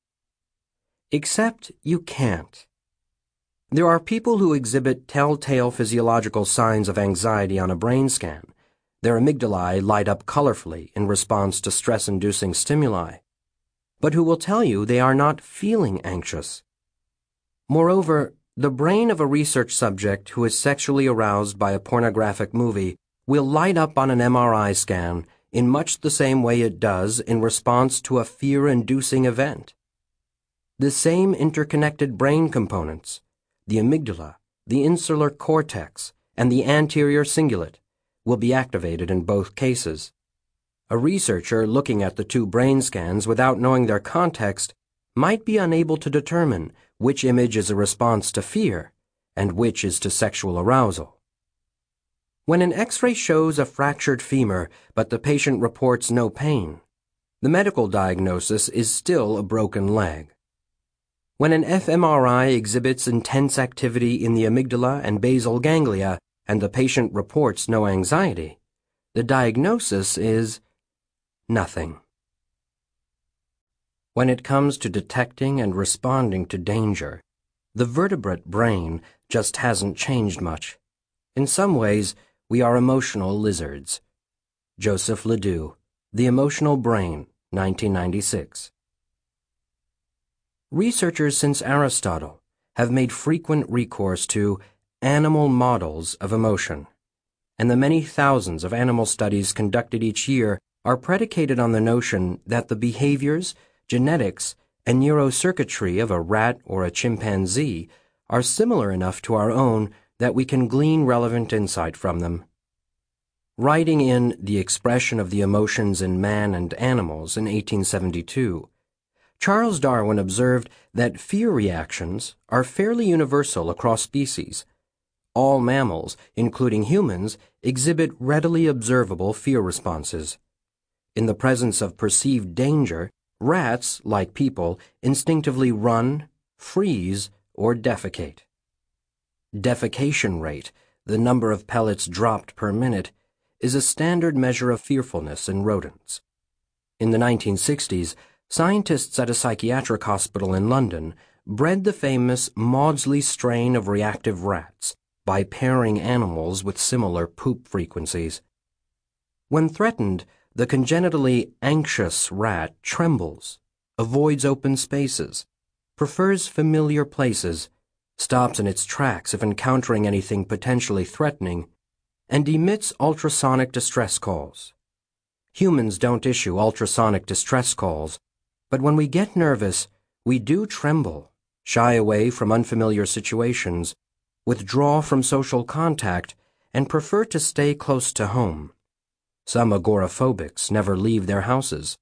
Except you can't. There are people who exhibit telltale physiological signs of anxiety on a brain scan. Their amygdalae light up colorfully in response to stress-inducing stimuli, but who will tell you they are not feeling anxious. Moreover, The brain of a research subject who is sexually aroused by a pornographic movie will light up on an M R I scan in much the same way it does in response to a fear-inducing event. The same interconnected brain components, the amygdala, the insular cortex, and the anterior cingulate, will be activated in both cases. A researcher looking at the two brain scans without knowing their context might be unable to determine which image is a response to fear and which is to sexual arousal. When an X-ray shows a fractured femur but the patient reports no pain, the medical diagnosis is still a broken leg. When an f M R I exhibits intense activity in the amygdala and basal ganglia and the patient reports no anxiety, the diagnosis is nothing. When it comes to detecting and responding to danger, the vertebrate brain just hasn't changed much. In some ways, we are emotional lizards. Joseph Ledoux, The Emotional Brain, nineteen ninety-six. Researchers since Aristotle have made frequent recourse to animal models of emotion, and the many thousands of animal studies conducted each year are predicated on the notion that the behaviors, genetics, and neurocircuitry of a rat or a chimpanzee are similar enough to our own that we can glean relevant insight from them. Writing in The Expression of the Emotions in Man and Animals in eighteen seventy-two, Charles Darwin observed that fear reactions are fairly universal across species. All mammals, including humans, exhibit readily observable fear responses. In the presence of perceived danger, rats, like people, instinctively run, freeze, or defecate. Defecation rate, the number of pellets dropped per minute, is a standard measure of fearfulness in rodents. In the nineteen sixties, scientists at a psychiatric hospital in London bred the famous Maudsley strain of reactive rats by pairing animals with similar poop frequencies. When threatened, the congenitally anxious rat trembles, avoids open spaces, prefers familiar places, stops in its tracks if encountering anything potentially threatening, and emits ultrasonic distress calls. Humans don't issue ultrasonic distress calls, but when we get nervous, we do tremble, shy away from unfamiliar situations, withdraw from social contact, and prefer to stay close to home. Some agoraphobics never leave their houses.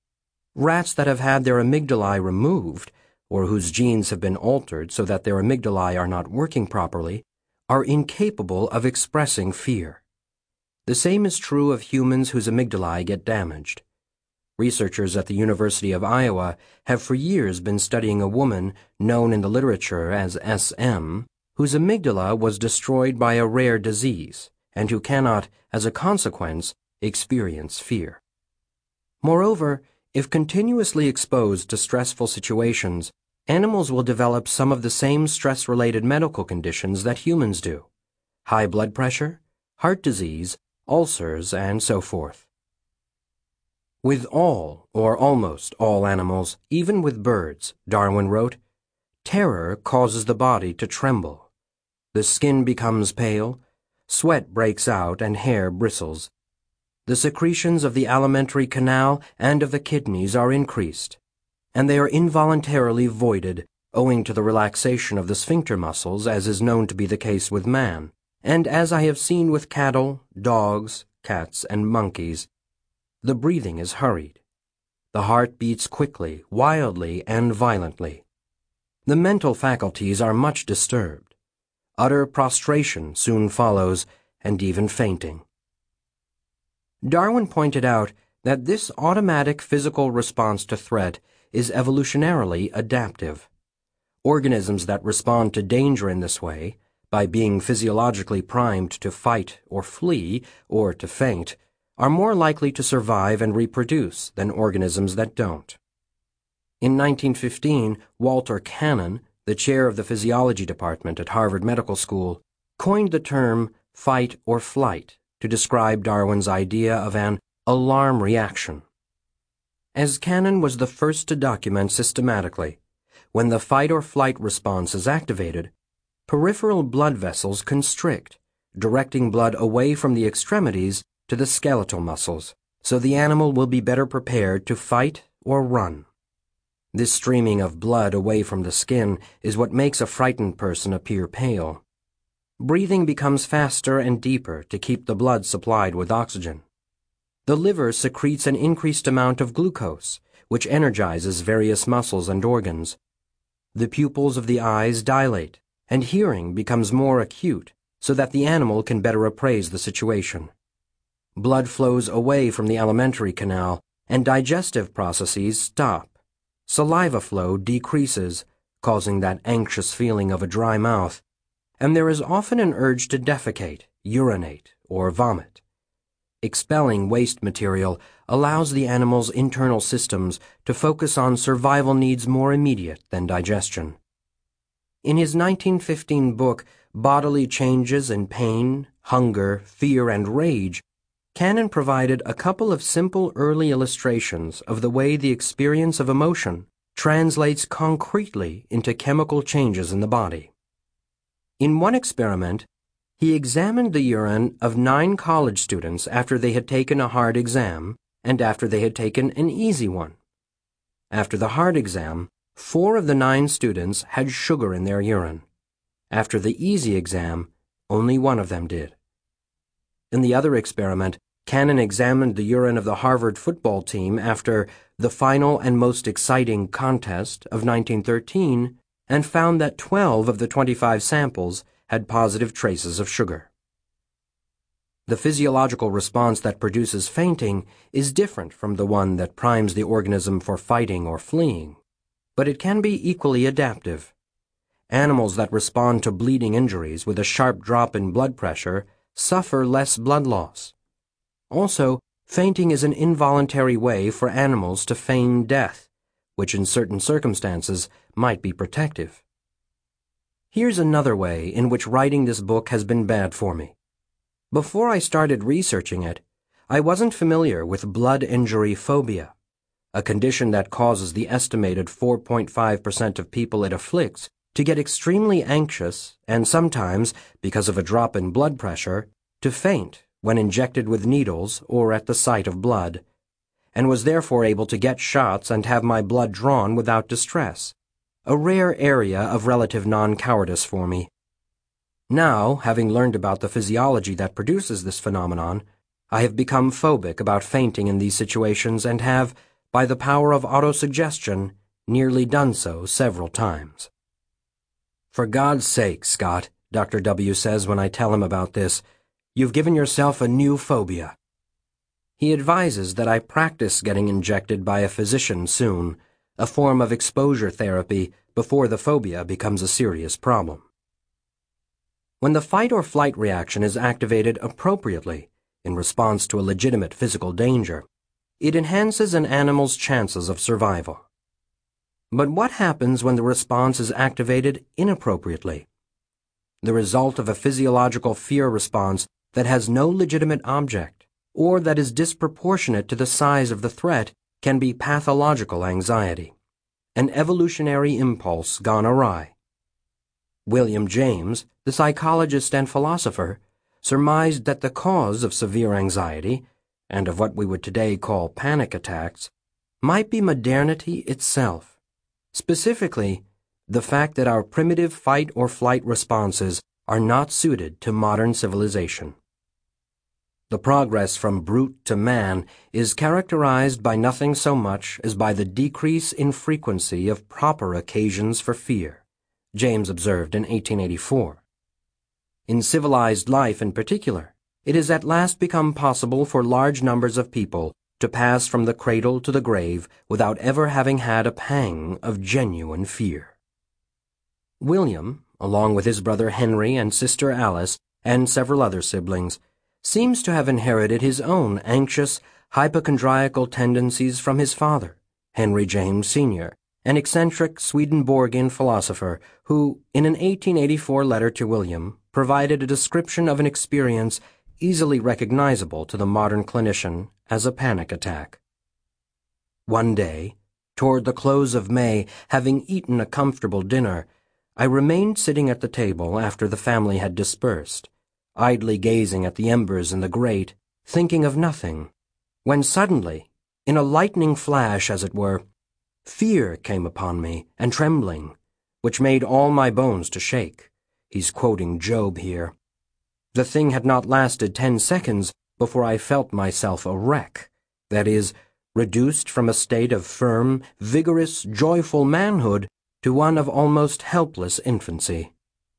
Rats that have had their amygdalae removed, or whose genes have been altered so that their amygdalae are not working properly, are incapable of expressing fear. The same is true of humans whose amygdalae get damaged. Researchers at the University of Iowa have for years been studying a woman known in the literature as S M, whose amygdala was destroyed by a rare disease, and who cannot, as a consequence, experience fear. Moreover, if continuously exposed to stressful situations, animals will develop some of the same stress-related medical conditions that humans do: high blood pressure, heart disease, ulcers, and so forth. With all, or almost all animals, even with birds, Darwin wrote, terror causes the body to tremble. The skin becomes pale, sweat breaks out, and hair bristles. The secretions of the alimentary canal and of the kidneys are increased, and they are involuntarily voided owing to the relaxation of the sphincter muscles, as is known to be the case with man, and as I have seen with cattle, dogs, cats, and monkeys. The breathing is hurried. The heart beats quickly, wildly, and violently. The mental faculties are much disturbed. Utter prostration soon follows, and even fainting. Darwin pointed out that this automatic physical response to threat is evolutionarily adaptive. Organisms that respond to danger in this way, by being physiologically primed to fight or flee or to faint, are more likely to survive and reproduce than organisms that don't. In nineteen fifteen, Walter Cannon, the chair of the physiology department at Harvard Medical School, coined the term fight or flight to describe Darwin's idea of an alarm reaction. As Cannon was the first to document systematically, when the fight or flight response is activated, peripheral blood vessels constrict, directing blood away from the extremities to the skeletal muscles, so the animal will be better prepared to fight or run. This streaming of blood away from the skin is what makes a frightened person appear pale. Breathing becomes faster and deeper to keep the blood supplied with oxygen. The liver secretes an increased amount of glucose, which energizes various muscles and organs. The pupils of the eyes dilate, and hearing becomes more acute, so that the animal can better appraise the situation. Blood flows away from the alimentary canal, and digestive processes stop. Saliva flow decreases, causing that anxious feeling of a dry mouth, and there is often an urge to defecate, urinate, or vomit. Expelling waste material allows the animal's internal systems to focus on survival needs more immediate than digestion. In his nineteen fifteen book, Bodily Changes in Pain, Hunger, Fear, and Rage, Cannon provided a couple of simple early illustrations of the way the experience of emotion translates concretely into chemical changes in the body. In one experiment, he examined the urine of nine college students after they had taken a hard exam and after they had taken an easy one. After the hard exam, four of the nine students had sugar in their urine. After the easy exam, only one of them did. In the other experiment, Cannon examined the urine of the Harvard football team after the final and most exciting contest of nineteen thirteen and found that twelve of the twenty-five samples had positive traces of sugar. The physiological response that produces fainting is different from the one that primes the organism for fighting or fleeing, but it can be equally adaptive. Animals that respond to bleeding injuries with a sharp drop in blood pressure suffer less blood loss. Also, fainting is an involuntary way for animals to feign death, which in certain circumstances might be protective. Here's another way in which writing this book has been bad for me. Before I started researching it, I wasn't familiar with blood injury phobia, a condition that causes the estimated four point five percent of people it afflicts to get extremely anxious and sometimes, because of a drop in blood pressure, to faint when injected with needles or at the sight of blood, and was therefore able to get shots and have my blood drawn without distress, a rare area of relative non-cowardice for me. Now, having learned about the physiology that produces this phenomenon, I have become phobic about fainting in these situations and have, by the power of autosuggestion, nearly done so several times. For God's sake, Scott, Doctor W says when I tell him about this, you've given yourself a new phobia. He advises that I practice getting injected by a physician soon, a form of exposure therapy before the phobia becomes a serious problem. When the fight or flight reaction is activated appropriately in response to a legitimate physical danger, it enhances an animal's chances of survival. But what happens when the response is activated inappropriately? The result of a physiological fear response that has no legitimate object, or that is disproportionate to the size of the threat, can be pathological anxiety, an evolutionary impulse gone awry. William James, the psychologist and philosopher, surmised that the cause of severe anxiety, and of what we would today call panic attacks, might be modernity itself, specifically the fact that our primitive fight or flight responses are not suited to modern civilization. The progress from brute to man is characterized by nothing so much as by the decrease in frequency of proper occasions for fear, James observed in eighteen eighty-four. In civilized life in particular, it has at last become possible for large numbers of people to pass from the cradle to the grave without ever having had a pang of genuine fear. William, along with his brother Henry and sister Alice, and several other siblings, seems to have inherited his own anxious, hypochondriacal tendencies from his father, Henry James Senior, an eccentric Swedenborgian philosopher who, in an eighteen eighty-four letter to William, provided a description of an experience easily recognizable to the modern clinician as a panic attack. One day, toward the close of May, having eaten a comfortable dinner, I remained sitting at the table after the family had dispersed, idly gazing at the embers in the grate, thinking of nothing, when suddenly, in a lightning flash as it were, fear came upon me, and trembling, which made all my bones to shake. He's quoting Job here. The thing had not lasted ten seconds before I felt myself a wreck, that is, reduced from a state of firm, vigorous, joyful manhood to one of almost helpless infancy.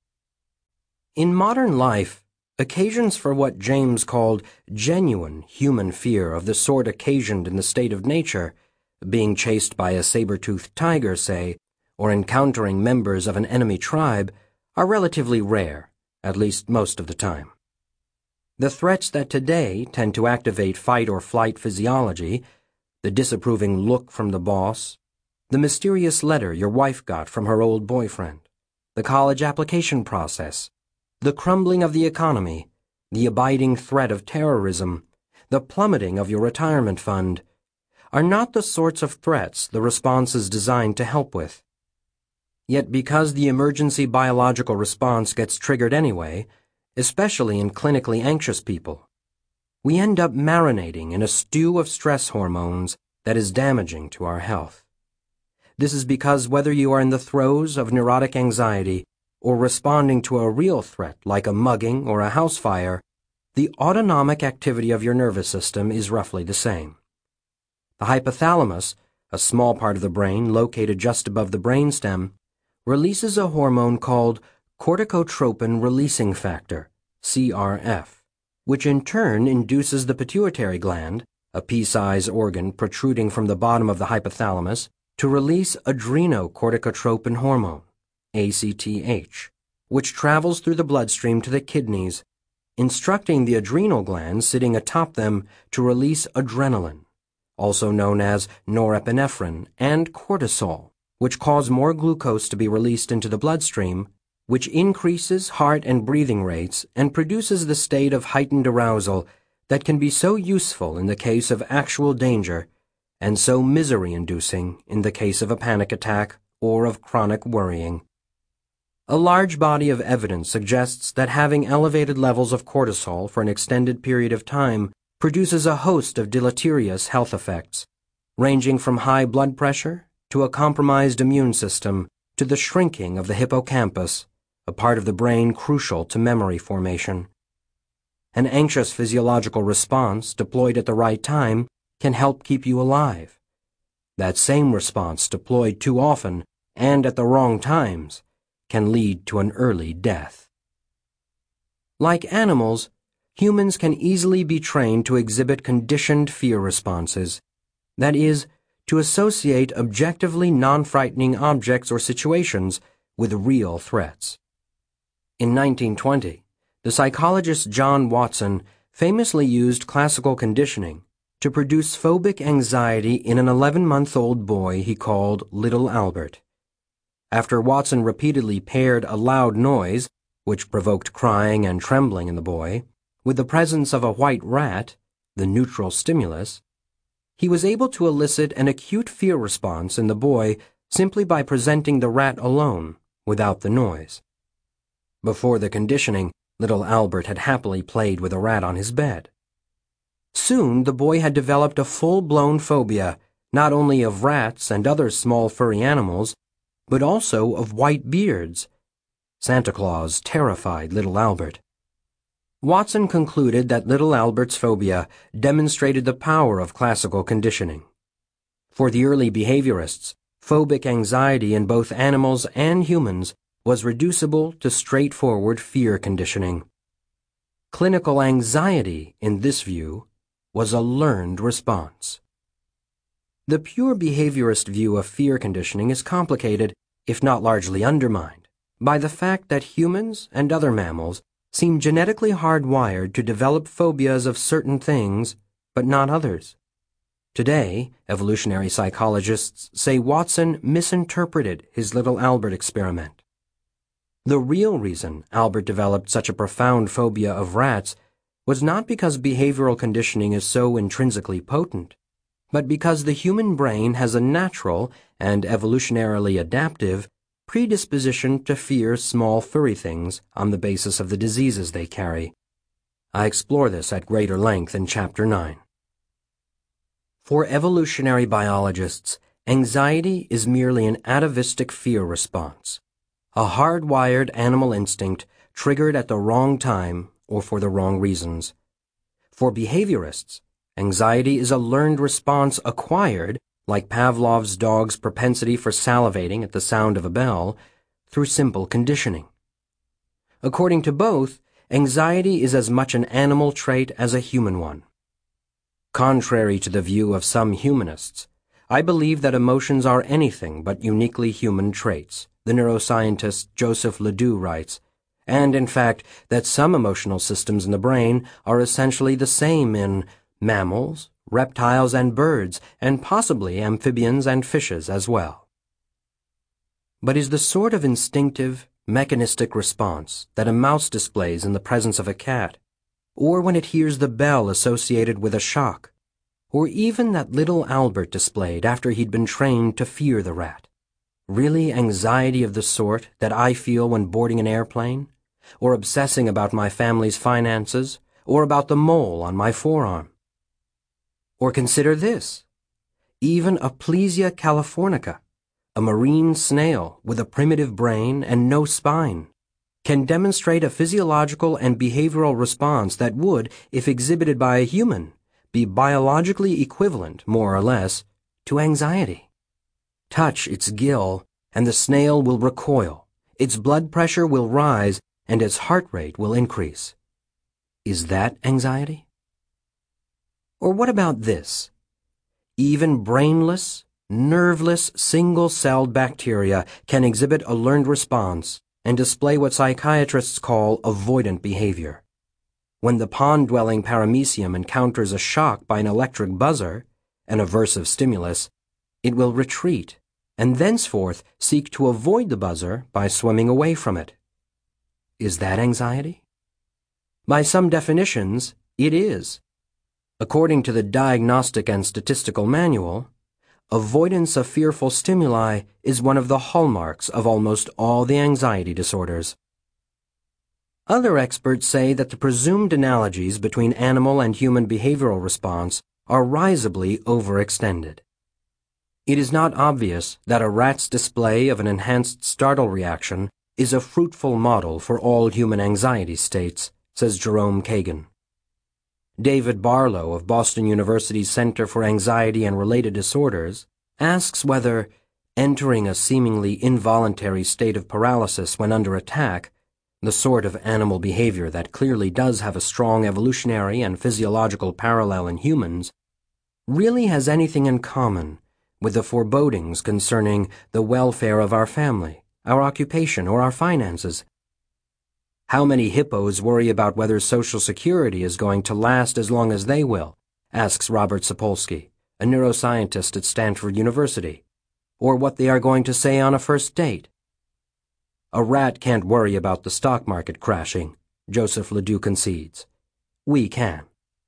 In modern life, occasions for what James called genuine human fear of the sort occasioned in the state of nature, being chased by a saber-toothed tiger, say, or encountering members of an enemy tribe, are relatively rare, at least most of the time. The threats that today tend to activate fight-or-flight physiology, the disapproving look from the boss, the mysterious letter your wife got from her old boyfriend, the college application process, the crumbling of the economy, the abiding threat of terrorism, the plummeting of your retirement fund, are not the sorts of threats the response is designed to help with. Yet because the emergency biological response gets triggered anyway, especially in clinically anxious people, we end up marinating in a stew of stress hormones that is damaging to our health. This is because whether you are in the throes of neurotic anxiety or responding to a real threat like a mugging or a house fire, the autonomic activity of your nervous system is roughly the same. The hypothalamus, a small part of the brain located just above the brainstem, releases a hormone called corticotropin releasing factor, C R F, which in turn induces the pituitary gland, a pea-sized organ protruding from the bottom of the hypothalamus, to release adrenocorticotropin hormone, A C T H, which travels through the bloodstream to the kidneys, instructing the adrenal glands sitting atop them to release adrenaline, also known as norepinephrine, and cortisol, which cause more glucose to be released into the bloodstream, which increases heart and breathing rates and produces the state of heightened arousal that can be so useful in the case of actual danger and so misery-inducing in the case of a panic attack or of chronic worrying. A large body of evidence suggests that having elevated levels of cortisol for an extended period of time produces a host of deleterious health effects, ranging from high blood pressure to a compromised immune system to the shrinking of the hippocampus, a part of the brain crucial to memory formation. An anxious physiological response deployed at the right time can help keep you alive. That same response deployed too often and at the wrong times can lead to an early death. Like animals, humans can easily be trained to exhibit conditioned fear responses, that is, to associate objectively non-frightening objects or situations with real threats. In nineteen twenty, the psychologist John Watson famously used classical conditioning to produce phobic anxiety in an eleven-month-old boy he called Little Albert. After Watson repeatedly paired a loud noise, which provoked crying and trembling in the boy, with the presence of a white rat, the neutral stimulus, he was able to elicit an acute fear response in the boy simply by presenting the rat alone, without the noise. Before the conditioning, little Albert had happily played with a rat on his bed. Soon the boy had developed a full-blown phobia, not only of rats and other small furry animals, but also of white beards. Santa Claus terrified little Albert. Watson concluded that little Albert's phobia demonstrated the power of classical conditioning. For the early behaviorists, phobic anxiety in both animals and humans was reducible to straightforward fear conditioning. Clinical anxiety, in this view, was a learned response. The pure behaviorist view of fear conditioning is complicated, if not largely undermined, by the fact that humans and other mammals seem genetically hardwired to develop phobias of certain things, but not others. Today, evolutionary psychologists say Watson misinterpreted his little Albert experiment. The real reason Albert developed such a profound phobia of rats was not because behavioral conditioning is so intrinsically potent, but because the human brain has a natural and evolutionarily adaptive predisposition to fear small furry things on the basis of the diseases they carry. I explore this at greater length in Chapter nine. For evolutionary biologists, anxiety is merely an atavistic fear response, a hardwired animal instinct triggered at the wrong time or for the wrong reasons. For behaviorists, anxiety is a learned response acquired, like Pavlov's dog's propensity for salivating at the sound of a bell, through simple conditioning. According to both, anxiety is as much an animal trait as a human one. Contrary to the view of some humanists, I believe that emotions are anything but uniquely human traits, the neuroscientist Joseph Ledoux writes, and in fact that some emotional systems in the brain are essentially the same in mammals, reptiles and birds, and possibly amphibians and fishes as well. But is the sort of instinctive, mechanistic response that a mouse displays in the presence of a cat, or when it hears the bell associated with a shock, or even that little Albert displayed after he'd been trained to fear the rat, really anxiety of the sort that I feel when boarding an airplane, or obsessing about my family's finances, or about the mole on my forearm? Or consider this. Even Aplysia californica, a marine snail with a primitive brain and no spine, can demonstrate a physiological and behavioral response that would, if exhibited by a human, be biologically equivalent, more or less, to anxiety. Touch its gill, and the snail will recoil, its blood pressure will rise, and its heart rate will increase. Is that anxiety? Or what about this? Even brainless, nerveless, single-celled bacteria can exhibit a learned response and display what psychiatrists call avoidant behavior. When the pond-dwelling paramecium encounters a shock by an electric buzzer, an aversive stimulus, it will retreat and thenceforth seek to avoid the buzzer by swimming away from it. Is that anxiety? By some definitions, it is. According to the Diagnostic and Statistical Manual, avoidance of fearful stimuli is one of the hallmarks of almost all the anxiety disorders. Other experts say that the presumed analogies between animal and human behavioral response are risibly overextended. It is not obvious that a rat's display of an enhanced startle reaction is a fruitful model for all human anxiety states, says Jerome Kagan. David Barlow of Boston University's Center for Anxiety and Related Disorders asks whether entering a seemingly involuntary state of paralysis when under attack, the sort of animal behavior that clearly does have a strong evolutionary and physiological parallel in humans, really has anything in common with the forebodings concerning the welfare of our family, our occupation, or our finances. How many hippos worry about whether Social Security is going to last as long as they will, asks Robert Sapolsky, a neuroscientist at Stanford University, or what they are going to say on a first date. A rat can't worry about the stock market crashing, Joseph Ledoux concedes. We can.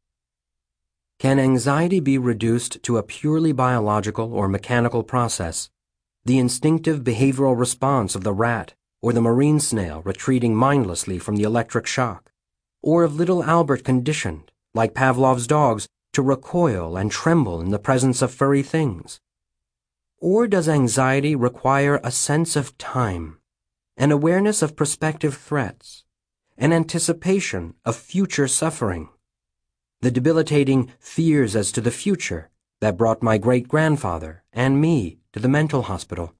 Can anxiety be reduced to a purely biological or mechanical process, the instinctive behavioral response of the rat or the marine snail retreating mindlessly from the electric shock, or of little Albert conditioned, like Pavlov's dogs, to recoil and tremble in the presence of furry things? Or does anxiety require a sense of time, an awareness of prospective threats, an anticipation of future suffering, the debilitating fears as to the future that brought my great-grandfather and me to the mental hospital?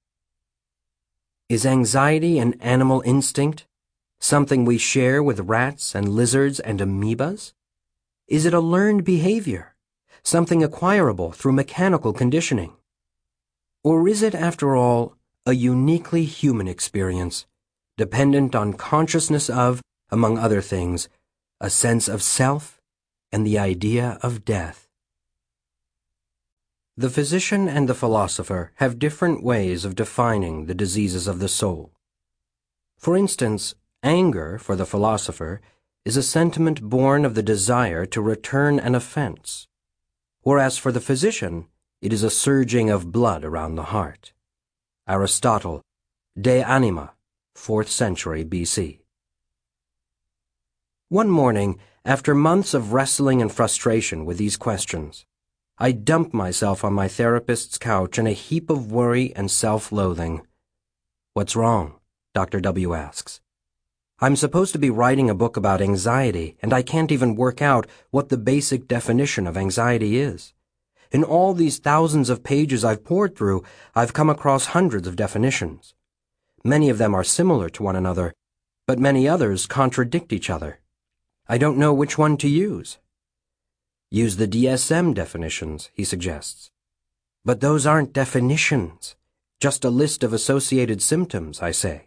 Is anxiety an animal instinct, something we share with rats and lizards and amoebas? Is it a learned behavior, something acquirable through mechanical conditioning? Or is it, after all, a uniquely human experience, dependent on consciousness of, among other things, a sense of self and the idea of death? The physician and the philosopher have different ways of defining the diseases of the soul. For instance, anger, for the philosopher, is a sentiment born of the desire to return an offense, whereas for the physician, it is a surging of blood around the heart. Aristotle, De Anima, fourth century B C. One morning, after months of wrestling and frustration with these questions, I dumped myself on my therapist's couch in a heap of worry and self-loathing. "What's wrong?" Doctor W asks. "I'm supposed to be writing a book about anxiety, and I can't even work out what the basic definition of anxiety is. In all these thousands of pages I've poured through, I've come across hundreds of definitions. Many of them are similar to one another, but many others contradict each other. I don't know which one to use." "Use the D S M definitions," he suggests. "But those aren't definitions, just a list of associated symptoms," I say.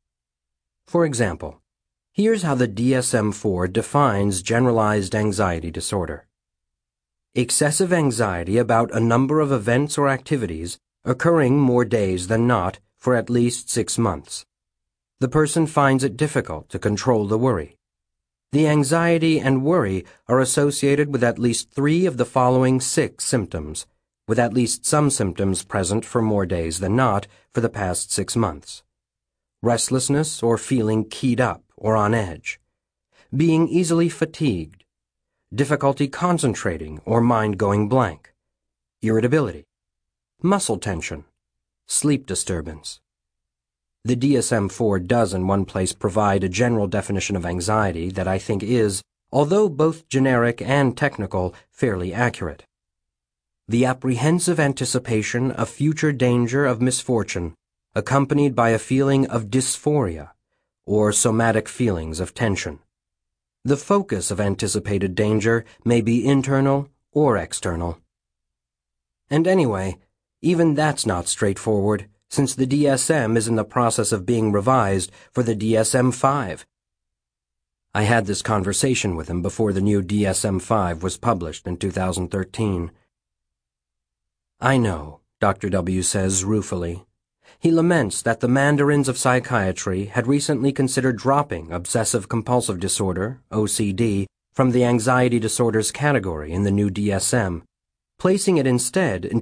For example, here's how the D S M four defines generalized anxiety disorder. Excessive anxiety about a number of events or activities occurring more days than not for at least six months. The person finds it difficult to control the worry. The anxiety and worry are associated with at least three of the following six symptoms, with at least some symptoms present for more days than not for the past six months. Restlessness or feeling keyed up or on edge. Being easily fatigued. Difficulty concentrating or mind going blank. Irritability. Muscle tension. Sleep disturbance. The D S M four does in one place provide a general definition of anxiety that I think is, although both generic and technical, fairly accurate. The apprehensive anticipation of future danger of misfortune, accompanied by a feeling of dysphoria, or somatic feelings of tension. The focus of anticipated danger may be internal or external. And anyway, even that's not straightforward, since the D S M is in the process of being revised for the D S M five. I had this conversation with him before the new D S M five was published in two thousand thirteen. "I know," Doctor W says ruefully. He laments that the mandarins of psychiatry had recently considered dropping obsessive-compulsive disorder, O C D, from the anxiety disorders category in the new D S M, placing it instead into